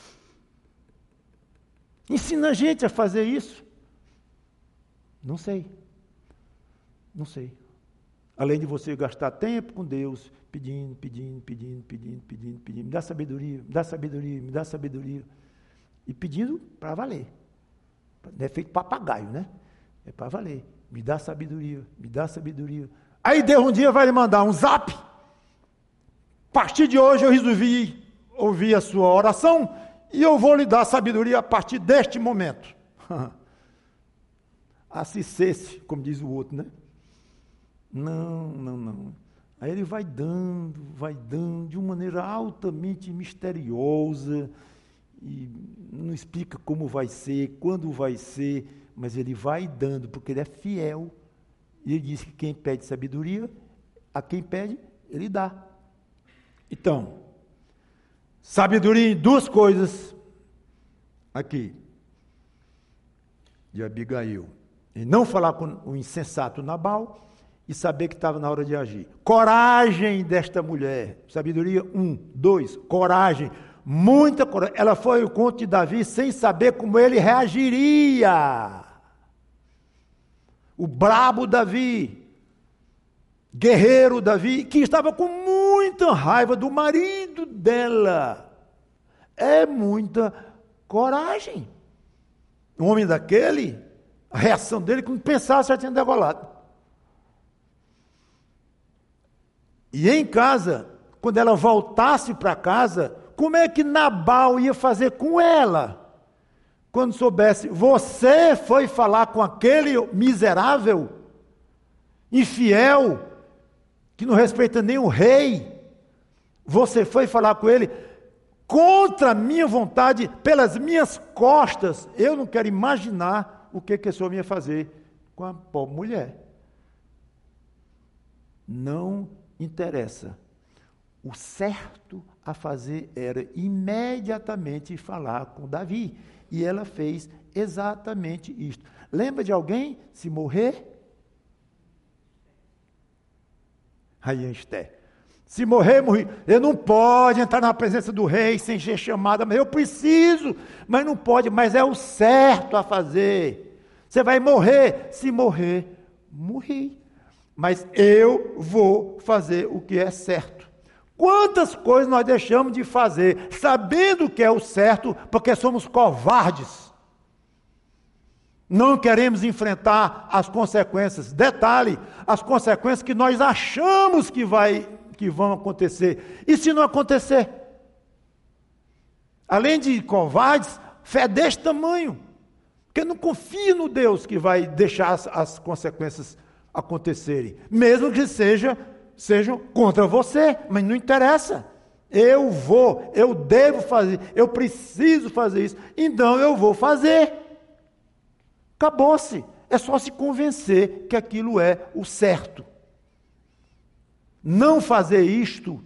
Ensina a gente a fazer isso. Não sei. Não sei. Além de você gastar tempo com Deus, pedindo, pedindo, pedindo, pedindo, pedindo, pedindo, me dá sabedoria, me dá sabedoria, me dá sabedoria. E pedindo para valer. Não é feito papagaio, né? É para valer. Me dá sabedoria, me dá sabedoria. Aí Deus um dia vai lhe mandar um zap. A partir de hoje eu resolvi ouvir a sua oração e eu vou lhe dar sabedoria a partir deste momento. Assistesse, como diz o outro, né? Não, não, não. Aí ele vai dando, vai dando, de uma maneira altamente misteriosa, e não explica como vai ser, quando vai ser, mas ele vai dando, porque ele é fiel. E ele diz que quem pede sabedoria, a quem pede, ele dá. Então, sabedoria em duas coisas, aqui, de Abigail. E não falar com o insensato Nabal, e saber que estava na hora de agir. Coragem desta mulher. Sabedoria, um. Dois, coragem. Muita coragem. Ela foi ao encontro de Davi sem saber como ele reagiria. O brabo Davi, guerreiro Davi, que estava com muita raiva do marido dela. É muita coragem. Um homem daquele, a reação dele, quando pensasse, já tinha degolado. E em casa, quando ela voltasse para casa, como é que Nabal ia fazer com ela? Quando soubesse, você foi falar com aquele miserável, infiel, que não respeita nem o rei, você foi falar com ele contra a minha vontade, pelas minhas costas. Eu não quero imaginar o que, que esse homem ia fazer com a pobre mulher. Não interessa. O certo a fazer era imediatamente falar com Davi. E ela fez exatamente isto. Lembra de alguém se morrer? Rainha Esther. Se morrer, morri. Eu não pode entrar na presença do rei sem ser chamada, mas eu preciso, mas não pode, mas é o certo a fazer. Você vai morrer. Se morrer, morri. Mas eu vou fazer o que é certo. Quantas coisas nós deixamos de fazer, sabendo que é o certo, porque somos covardes. Não queremos enfrentar as consequências. Detalhe, as consequências que nós achamos que, vai, que vão acontecer. E se não acontecer? Além de covardes, fé deste tamanho. Porque não confia no Deus que vai deixar as, as consequências acontecerem, mesmo que seja, sejam contra você, mas não interessa, eu vou, eu devo fazer, eu preciso fazer isso, então eu vou fazer, acabou-se, é só se convencer que aquilo é o certo. Não fazer isto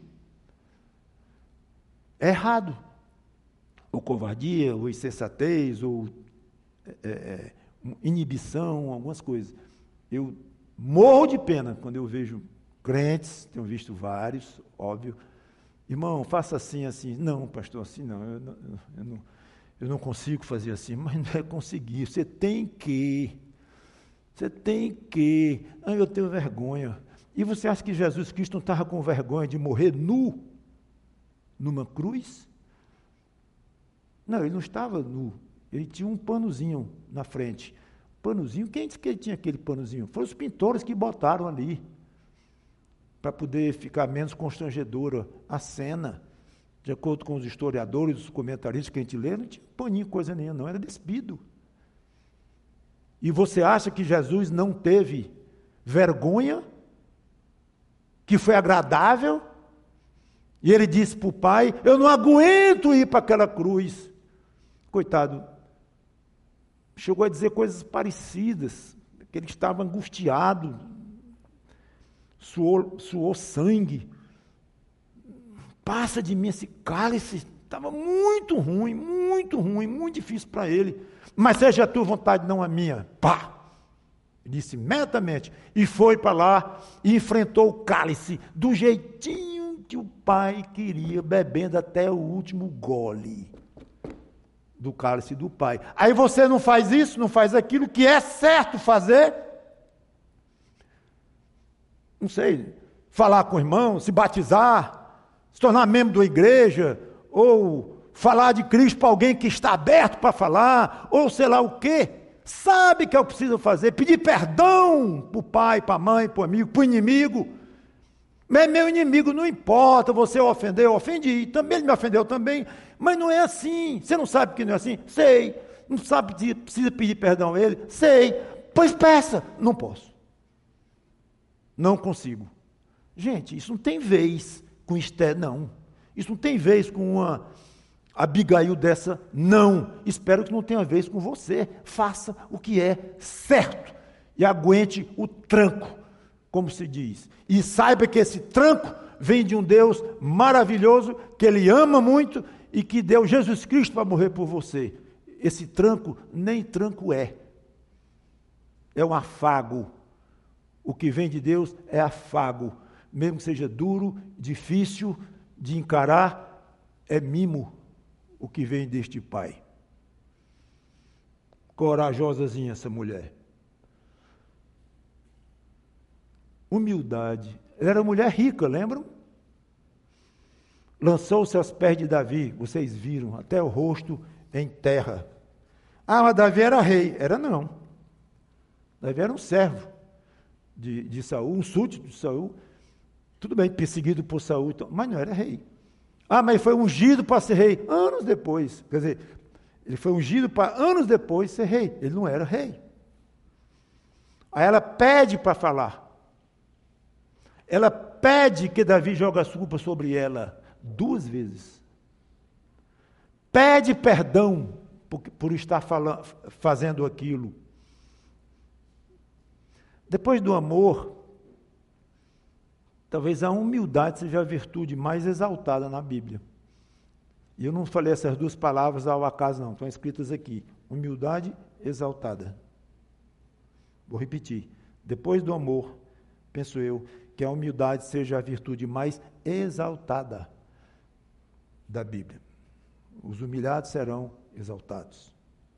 é errado, ou covardia, ou insensatez, ou é, é, inibição, algumas coisas. Eu morro de pena quando eu vejo crentes, tenho visto vários, óbvio. Irmão, faça assim, assim. Não, pastor, assim não. Eu não, eu não, eu não consigo fazer assim. Mas não é conseguir. Você tem que. Você tem que. Ah, eu tenho vergonha. E você acha que Jesus Cristo não estava com vergonha de morrer nu? Numa cruz? Não, ele não estava nu. Ele tinha um panozinho na frente. Panozinho, quem disse que ele tinha aquele panozinho? Foram os pintores que botaram ali, para poder ficar menos constrangedora a cena. De acordo com os historiadores, os comentaristas que a gente lê, não tinha paninho, coisa nenhuma, não, era despido. E você acha que Jesus não teve vergonha? Que foi agradável? E ele disse para o pai, eu não aguento ir para aquela cruz. Coitado, chegou a dizer coisas parecidas, que ele estava angustiado, suou, suou sangue, passa de mim esse cálice, estava muito ruim, muito ruim, muito difícil para ele, mas seja a tua vontade, não a minha. Pá! Ele disse imediatamente, e foi para lá, e enfrentou o cálice, do jeitinho que o pai queria, bebendo até o último gole do cálice do pai. Aí você não faz isso, não faz aquilo que é certo fazer? Não sei, falar com o irmão, se batizar, se tornar membro da igreja, ou falar de Cristo para alguém que está aberto para falar, ou sei lá o quê. sabe que eu preciso fazer, pedir perdão para o pai, para a mãe, para o amigo, para o inimigo. Mas meu inimigo, não importa, você o ofendeu, eu ofendi, também ele me ofendeu também, mas não é assim. Você não sabe que não é assim? Sei. Não sabe que precisa pedir perdão a ele? Sei. Pois peça. Não posso. Não consigo. Gente, isso não tem vez com Esther, não. Isso não tem vez com uma Abigail dessa, não. Espero que não tenha vez com você. Faça o que é certo e aguente o tranco, como se diz. E saiba que esse tranco vem de um Deus maravilhoso, que Ele ama muito e que deu Jesus Cristo para morrer por você. Esse tranco nem tranco é. É um afago. O que vem de Deus é afago. Mesmo que seja duro, difícil de encarar, é mimo o que vem deste Pai. Corajosazinha essa mulher. Humildade. Ela era mulher rica, lembram? Lançou-se aos pés de Davi, vocês viram, até o rosto em terra. Ah, mas Davi era rei. Era não. Davi era um servo de, de Saul, um súdito de Saul. Tudo bem, perseguido por Saul, mas não era rei. Ah, mas foi ungido para ser rei anos depois. Quer dizer, ele foi ungido para anos depois ser rei. Ele não era rei. Aí ela pede para falar. Ela pede que Davi jogue a culpa sobre ela duas vezes. Pede perdão por, por estar falando, fazendo aquilo. Depois do amor, talvez a humildade seja a virtude mais exaltada na Bíblia. E eu não falei essas duas palavras ao acaso, não. Estão escritas aqui. Humildade exaltada. Vou repetir. Depois do amor, penso eu, que a humildade seja a virtude mais exaltada da Bíblia. Os humilhados serão exaltados.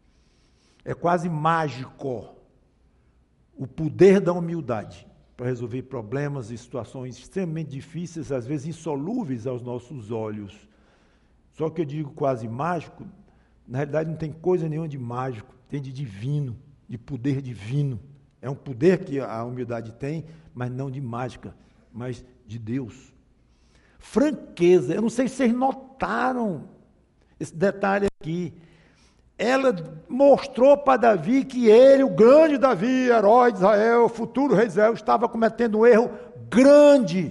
É quase mágico o poder da humildade para resolver problemas e situações extremamente difíceis, às vezes insolúveis aos nossos olhos. Só que eu digo quase mágico, na realidade não tem coisa nenhuma de mágico, tem de divino, de poder divino. É um poder que a humildade tem, mas não de mágica, mas de Deus. Franqueza, eu não sei se vocês notaram esse detalhe aqui. Ela mostrou para Davi que ele, o grande Davi, herói de Israel, futuro rei de Israel, estava cometendo um erro grande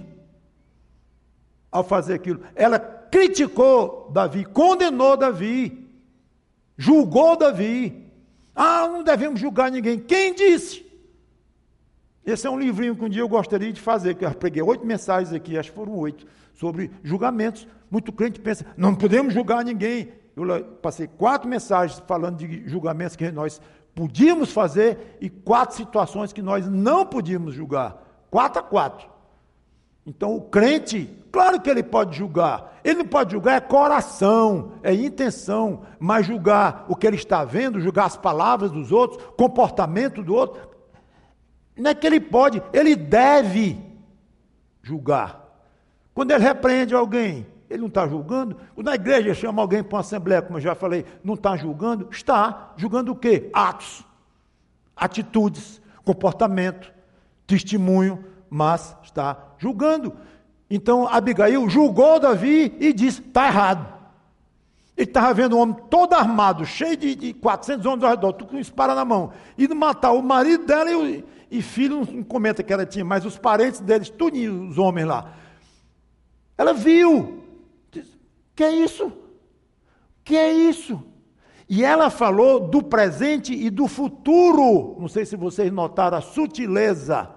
ao fazer aquilo. Ela criticou Davi, condenou Davi, julgou Davi. Ah, não devemos julgar ninguém. Quem disse? Esse é um livrinho que um dia eu gostaria de fazer, que eu preguei oito mensagens aqui, acho que foram oito, sobre julgamentos. Muito crente pensa, não podemos julgar ninguém. Eu passei quatro mensagens falando de julgamentos que nós podíamos fazer e quatro situações que nós não podíamos julgar. Quatro a quatro. Então o crente, claro que ele pode julgar. Ele não pode julgar é coração, é intenção, mas julgar o que ele está vendo, julgar as palavras dos outros, comportamento do outro, não é que ele pode, ele deve julgar. Quando ele repreende alguém, ele não está julgando. Quando a igreja chama alguém para uma assembleia, como eu já falei, não está julgando? Está. Julgando o quê? Atos, atitudes, comportamento, testemunho, mas está julgando. Então, Abigail julgou Davi e disse, está errado. Ele estava vendo um homem todo armado, cheio de, de quatrocentos homens ao redor, tudo com espada na mão, indo matar o marido dela e, e filho, não comenta que ela tinha, mas os parentes deles, tudo os homens lá. Ela viu. Que é isso? Que é isso? E ela falou do presente e do futuro. Não sei se vocês notaram a sutileza.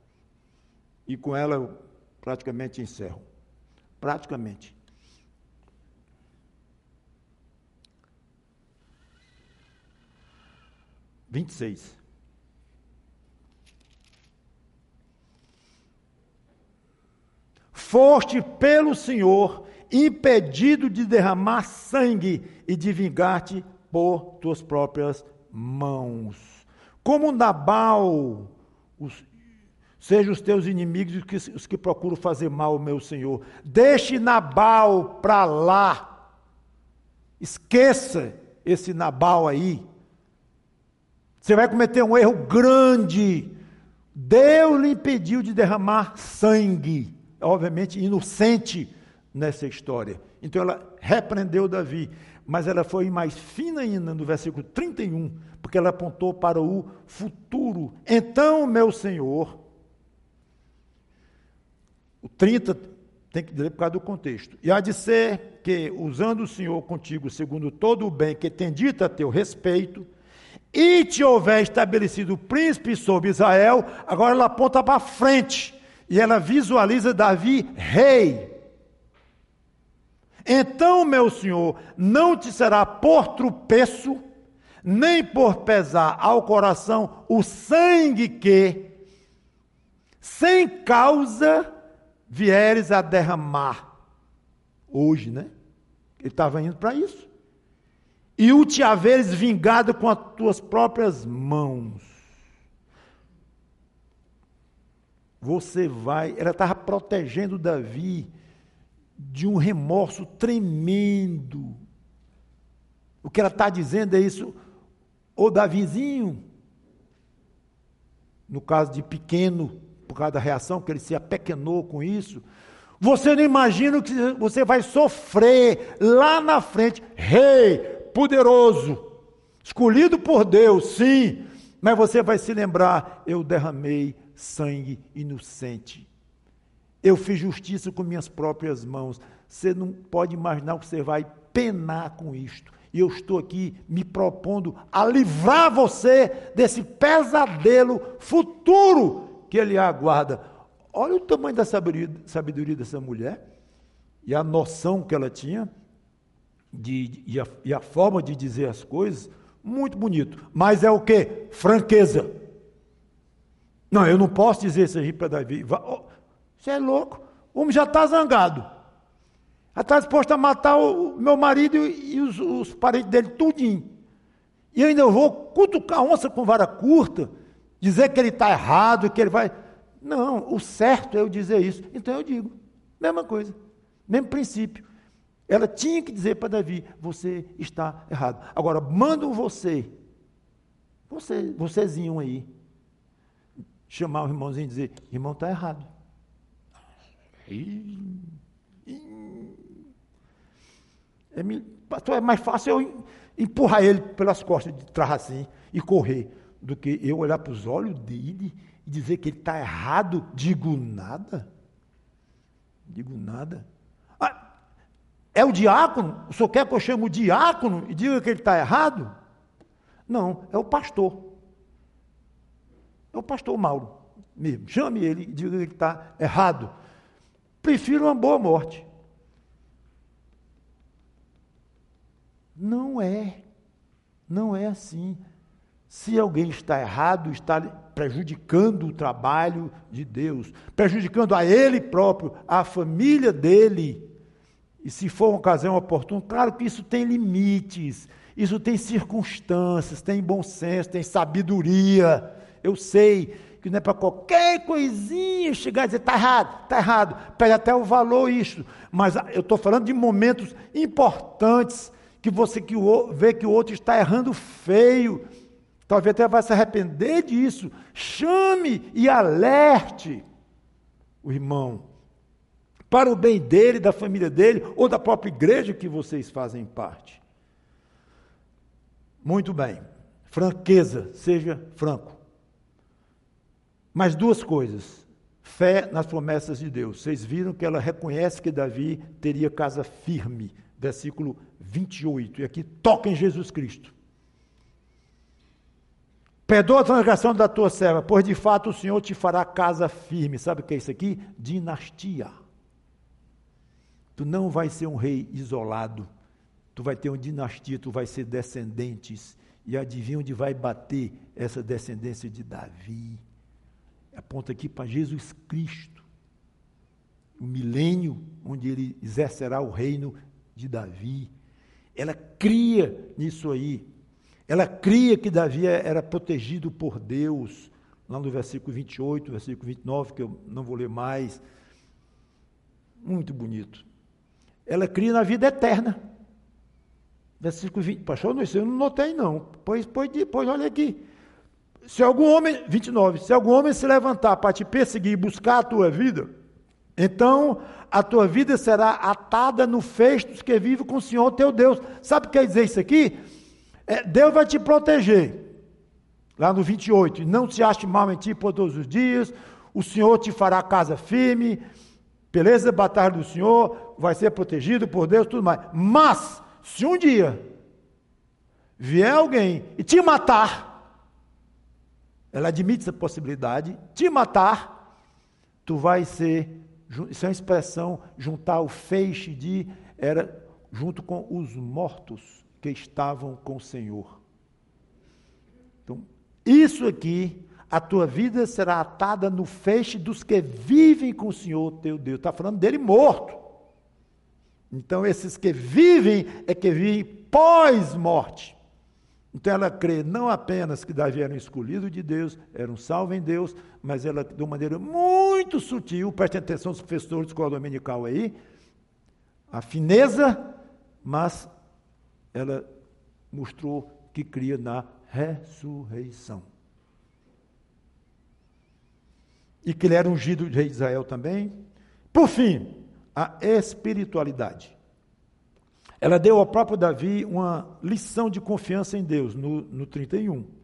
E com ela eu praticamente encerro. Praticamente. vinte e seis. Foste pelo Senhor impedido de derramar sangue e de vingar-te por tuas próprias mãos. Como Nabal, os, sejam os teus inimigos os que, os que procuram fazer mal ao meu Senhor. Deixe Nabal para lá. Esqueça esse Nabal aí. Você vai cometer um erro grande. Deus lhe impediu de derramar sangue, obviamente inocente nessa história. Então ela repreendeu Davi, mas ela foi mais fina ainda no versículo trinta e um, porque ela apontou para o futuro. Então, meu Senhor, o trinta tem que dizer por causa do contexto. E há de ser que, usando o Senhor contigo, segundo todo o bem que tem dito a teu respeito, e te houver estabelecido príncipe sobre Israel, agora ela aponta para frente, e ela visualiza Davi rei. Então, meu Senhor, não te será por tropeço, nem por pesar ao coração o sangue que, sem causa, vieres a derramar. Hoje, né? Ele estava indo para isso. E o te haveres vingado com as tuas próprias mãos. Você vai... Ela estava protegendo Davi de um remorso tremendo. O que ela está dizendo é isso. Ô Davizinho, no caso de pequeno, por causa da reação, que ele se apequenou com isso, você não imagina o que você vai sofrer lá na frente. Rei, poderoso, escolhido por Deus, sim, mas você vai se lembrar, eu derramei sangue inocente. Eu fiz justiça com minhas próprias mãos. Você não pode imaginar o que você vai penar com isto. E eu estou aqui me propondo a livrar você desse pesadelo futuro que ele aguarda. Olha o tamanho da sabedoria, sabedoria dessa mulher e a noção que ela tinha de, de, e, a, e a forma de dizer as coisas, muito bonito. Mas é o quê? Franqueza. Não, eu não posso dizer isso aí para Davi. Você é louco? O homem já está zangado. Já está disposto a matar o meu marido e os, os parentes dele, tudinho. E ainda eu vou cutucar a onça com vara curta, dizer que ele está errado, que ele vai... Não, o certo é eu dizer isso. Então eu digo, mesma coisa, mesmo princípio. Ela tinha que dizer para Davi, você está errado. Agora, manda você, você, vocêzinho aí, chamar o irmãozinho e dizer, irmão, está errado. É, pastor, é mais fácil eu empurrar ele pelas costas de trás assim e correr, do que eu olhar para os olhos dele e dizer que ele está errado. Digo nada. Digo nada. Ah, é o diácono? O senhor quer que eu chame o diácono e diga que ele está errado? Não, é o pastor. É o pastor Mauro mesmo. Chame ele e diga que ele está errado. Prefiro uma boa morte. Não é. Não é assim. Se alguém está errado, está prejudicando o trabalho de Deus, prejudicando a ele próprio, a família dele. E se for uma ocasião oportuna, claro que isso tem limites, isso tem circunstâncias, tem bom senso, tem sabedoria. Eu sei que não é para qualquer coisinha chegar e dizer, está errado, está errado, perde até o valor isso. Mas eu estou falando de momentos importantes, que você que o, vê que o outro está errando feio, talvez até vai se arrepender disso. Chame e alerte o irmão, para o bem dele, da família dele, ou da própria igreja que vocês fazem parte. Muito bem, franqueza, seja franco. Mas duas coisas, fé nas promessas de Deus. Vocês viram que ela reconhece que Davi teria casa firme, versículo vinte e oito, e aqui toca em Jesus Cristo. Perdoa a transgressão da tua serva, pois de fato o Senhor te fará casa firme. Sabe o que é isso aqui? Dinastia. Tu não vai ser um rei isolado, tu vai ter uma dinastia, tu vai ser descendentes, e adivinha onde vai bater essa descendência de Davi? Aponta aqui para Jesus Cristo, o milênio onde ele exercerá o reino de Davi. Ela cria nisso aí. Ela cria que Davi era protegido por Deus, lá no versículo vinte e oito, versículo vinte e nove, que eu não vou ler mais. Muito bonito. Ela cria na vida eterna. Versículo vinte. Pastor, eu não notei não. Pois, pois, pois olha aqui. se algum homem, vinte e nove, se algum homem se levantar para te perseguir e buscar a tua vida, então a tua vida será atada no feixe dos que vivem com o Senhor teu Deus. Sabe o que quer dizer isso aqui? É, Deus vai te proteger. Lá no vinte e oito, não se ache mal em ti por todos os dias, o Senhor te fará casa firme, beleza? Batalha do Senhor, vai ser protegido por Deus, tudo mais. Mas, se um dia vier alguém e te matar, ela admite essa possibilidade, te matar, tu vai ser, isso é uma expressão, juntar o feixe de, era junto com os mortos que estavam com o Senhor. Então, isso aqui, a tua vida será atada no feixe dos que vivem com o Senhor teu Deus. Está falando dele morto. Então, esses que vivem é que vivem pós-morte. Então, ela crê não apenas que Davi era um escolhido de Deus, era um salvo em Deus, mas ela, de uma maneira muito sutil, prestem atenção os professores de escola dominical aí, a fineza, mas ela mostrou que cria na ressurreição. E que ele era ungido de rei de Israel também. Por fim, a espiritualidade. Ela deu ao próprio Davi uma lição de confiança em Deus, no, no trinta e um.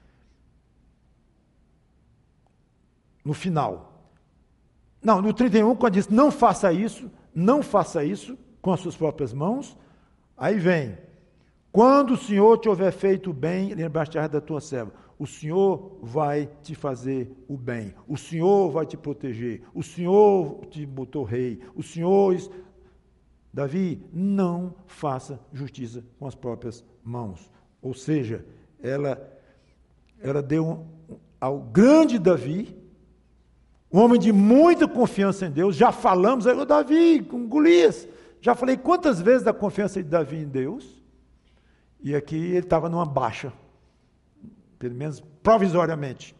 No final. Não, no trinta e um, quando diz, não faça isso, não faça isso com as suas próprias mãos, aí vem, quando o Senhor te houver feito o bem, lembrar-te da tua serva, o Senhor vai te fazer o bem, o Senhor vai te proteger, o Senhor te botou rei, o Senhor... Davi, não faça justiça com as próprias mãos. Ou seja, ela, ela deu um, ao grande Davi, um homem de muita confiança em Deus, já falamos, aí, o Davi com Golias, já falei quantas vezes da confiança de Davi em Deus, e aqui ele estava numa baixa, pelo menos provisoriamente.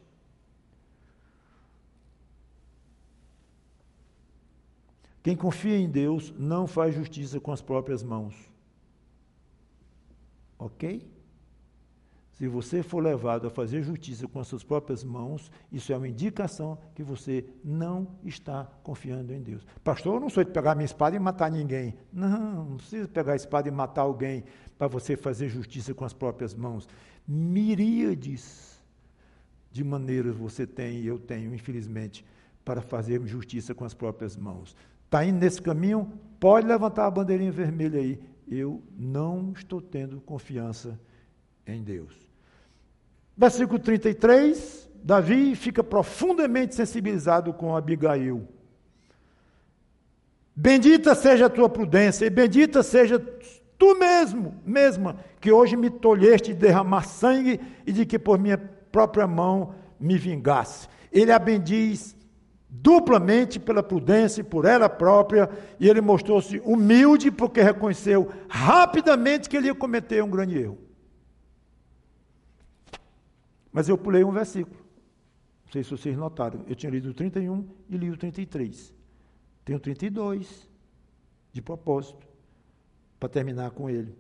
Quem confia em Deus não faz justiça com as próprias mãos. Ok? Se você for levado a fazer justiça com as suas próprias mãos, isso é uma indicação que você não está confiando em Deus. Pastor, eu não sou de pegar minha espada e matar ninguém. Não, não precisa pegar a espada e matar alguém para você fazer justiça com as próprias mãos. Miríades de maneiras você tem e eu tenho, infelizmente, para fazer justiça com as próprias mãos. Está indo nesse caminho? Pode levantar a bandeirinha vermelha aí. Eu não estou tendo confiança em Deus. Versículo trinta e três, Davi fica profundamente sensibilizado com Abigail. Bendita seja a tua prudência, e bendita seja tu mesmo, mesma, que hoje me tolheste de derramar sangue e de que por minha própria mão me vingasse. Ele a bendiz duplamente pela prudência e por ela própria, e ele mostrou-se humilde porque reconheceu rapidamente que ele ia cometer um grande erro. Mas eu pulei um versículo. Não sei se vocês notaram. Eu tinha lido o trinta e um e li o trinta e três. Tem o trinta e dois, de propósito, para terminar com ele.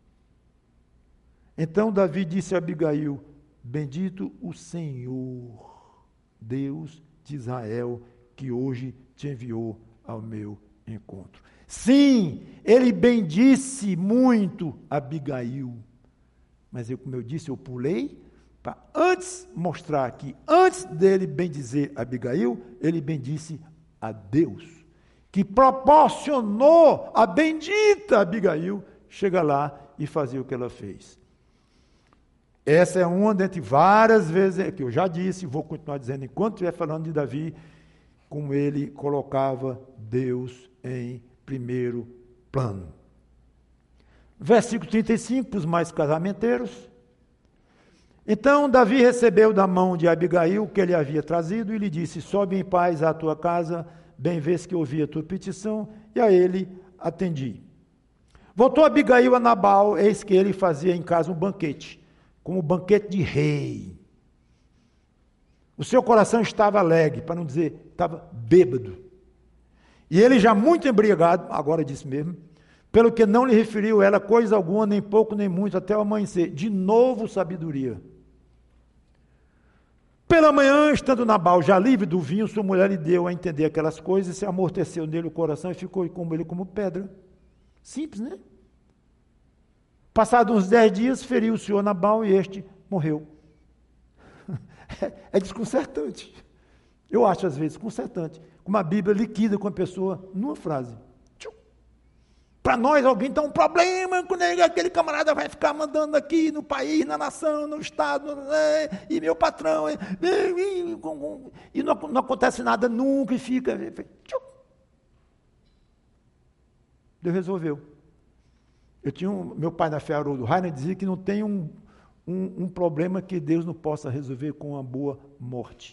Então Davi disse a Abigail, bendito o Senhor, Deus de Israel, que hoje te enviou ao meu encontro. Sim, ele bendisse muito Abigail, mas eu, como eu disse, eu pulei para antes mostrar que antes dele bendizer Abigail, ele bendisse a Deus, que proporcionou a bendita Abigail chegar lá e fazer o que ela fez. Essa é uma dentre várias vezes que eu já disse, e vou continuar dizendo, enquanto estiver falando de Davi, como ele colocava Deus em primeiro plano. Versículo trinta e cinco, para os mais casamenteiros. Então Davi recebeu da mão de Abigail o que ele havia trazido e lhe disse, sobe em paz à tua casa, bem vês que ouvi a tua petição, e a ele atendi. Voltou Abigail a Nabal, eis que ele fazia em casa um banquete, como um banquete de rei. O seu coração estava alegre, para não dizer, estava bêbado. E ele já muito embriagado, agora disse mesmo, pelo que não lhe referiu ela coisa alguma, nem pouco nem muito, até o amanhecer. De novo sabedoria. Pela manhã, estando Nabal já livre do vinho, sua mulher lhe deu a entender aquelas coisas, se amorteceu nele o coração e ficou como ele como pedra. Simples, né? Passados uns dez dias, feriu o senhor Nabal e este morreu. É, é desconcertante. Eu acho, às vezes, desconcertante. Como a Bíblia liquida com a pessoa numa frase. Para nós, alguém tem um problema, quando aquele camarada vai ficar mandando aqui no país, na nação, no estado, é, e meu patrão, é, e, e não, não acontece nada nunca, e fica... Tchum. Deus resolveu. Eu tinha um, meu pai na fé, Haroldo Rainer, dizia que não tem um, um, um problema que Deus não possa resolver com uma boa morte.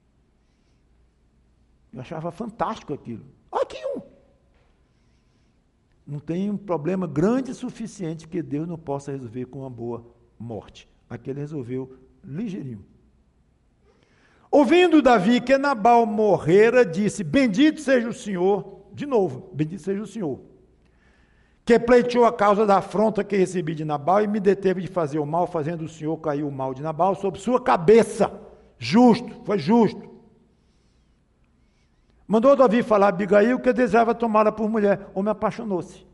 Eu achava fantástico aquilo. Aqui um. Não tem um problema grande o suficiente que Deus não possa resolver com uma boa morte. Aquele resolveu ligeirinho. Ouvindo Davi que Nabal morrera, disse, bendito seja o Senhor, de novo, bendito seja o Senhor, que pleiteou a causa da afronta que recebi de Nabal e me deteve de fazer o mal, fazendo o Senhor cair o mal de Nabal sobre sua cabeça. Justo, foi justo. Mandou Davi falar a Abigail que desejava tomá-la por mulher. O homem apaixonou-se.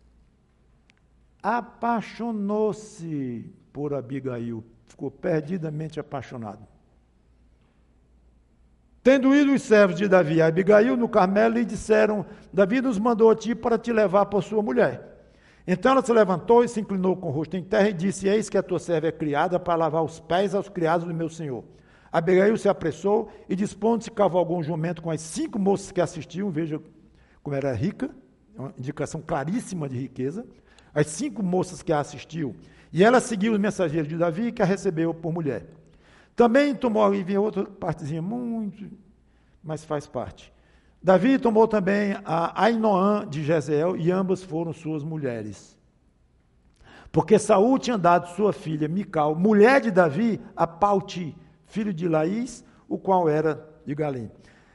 Apaixonou-se por Abigail. Ficou perdidamente apaixonado. Tendo ido os servos de Davi a Abigail no Carmelo, lhe disseram, Davi nos mandou a ti para te levar por sua mulher. Então ela se levantou e se inclinou com o rosto em terra e disse, eis que a tua serva é criada para lavar os pés aos criados do meu senhor. Abigail se apressou e, dispondo-se, cavalgou um jumento com as cinco moças que assistiam, veja como era rica, uma indicação claríssima de riqueza, as cinco moças que a assistiam, e ela seguiu os mensageiros de Davi, que a recebeu por mulher. Também tomou, e vinha outra partezinha muito, mas faz parte. Davi tomou também a Ainoã de Jezeel, e ambas foram suas mulheres. Porque Saul tinha dado sua filha, Mical, mulher de Davi, a Palti, filho de Laís, o qual era de Galim.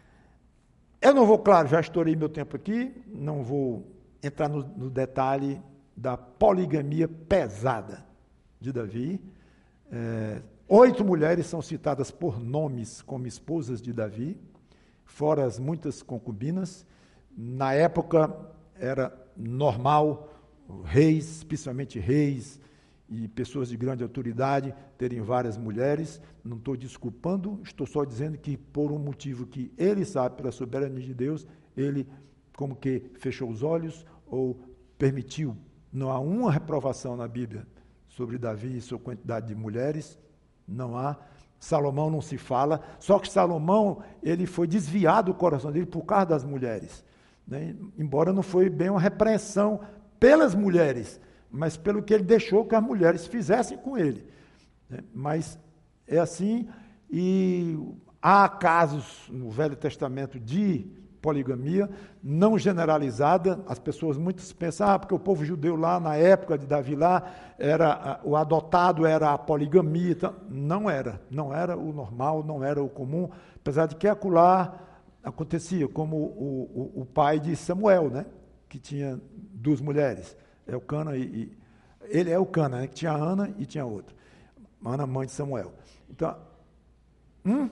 Eu não vou, claro, já estourei meu tempo aqui, não vou entrar no, no detalhe da poligamia pesada de Davi. É, oito mulheres são citadas por nomes como esposas de Davi, fora as muitas concubinas. Na época era normal reis, especialmente reis, e pessoas de grande autoridade terem várias mulheres. Não estou desculpando, estou só dizendo que por um motivo que ele sabe, pela soberania de Deus, ele como que fechou os olhos ou permitiu. Não há uma reprovação na Bíblia sobre Davi e sua quantidade de mulheres, não há. Salomão não se fala, só que Salomão, ele foi desviado o coração dele por causa das mulheres, né? Embora não foi bem uma repreensão pelas mulheres, mas pelo que ele deixou que as mulheres fizessem com ele. Mas é assim, e há casos no Velho Testamento de poligamia, não generalizada. As pessoas muitas pensam, ah, porque o povo judeu lá, na época de Davi lá, era, o adotado era a poligamia. Então, não era, não era o normal, não era o comum, apesar de que acolá acontecia, como o, o, o pai de Samuel, né, que tinha duas mulheres. Elcana e, e ele é Elcana, né, que tinha a Ana e tinha outra. Ana, mãe de Samuel. Então, hum?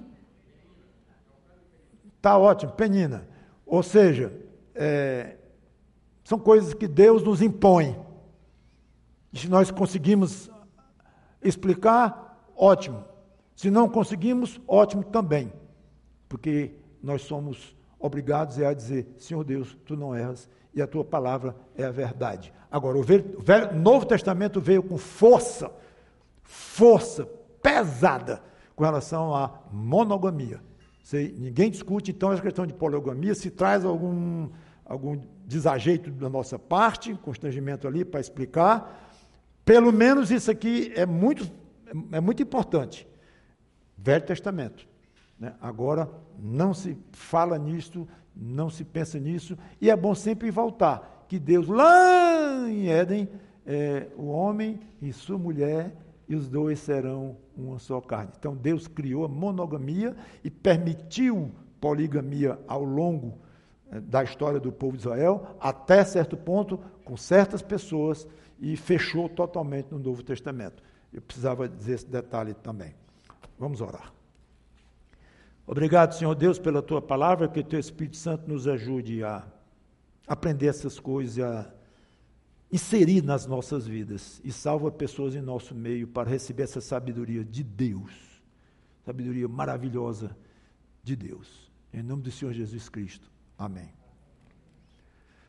Tá ótimo, Penina. Ou seja, é, são coisas que Deus nos impõe. E se nós conseguimos explicar, ótimo. Se não conseguimos, ótimo também. Porque nós somos obrigados a dizer, Senhor Deus, tu não erras, e a tua palavra é a verdade. Agora, o velho, o velho, Novo Testamento veio com força, força pesada com relação à monogamia. Sei, ninguém discute, então, essa questão de poligamia. Se traz algum, algum desajeito da nossa parte, constrangimento ali para explicar, pelo menos isso aqui é muito, é muito importante. Velho Testamento. Né? Agora, não se fala nisso, não se pensa nisso, e é bom sempre voltar, que Deus, lá em Éden, é, o homem e sua mulher, e os dois serão uma só carne. Então, Deus criou a monogamia e permitiu poligamia ao longo é, da história do povo de Israel, até certo ponto, com certas pessoas, e fechou totalmente no Novo Testamento. Eu precisava dizer esse detalhe também. Vamos orar. Obrigado, Senhor Deus, pela Tua palavra, que o Teu Espírito Santo nos ajude a aprender essas coisas, a inserir nas nossas vidas e salva pessoas em nosso meio para receber essa sabedoria de Deus, sabedoria maravilhosa de Deus. Em nome do Senhor Jesus Cristo. Amém.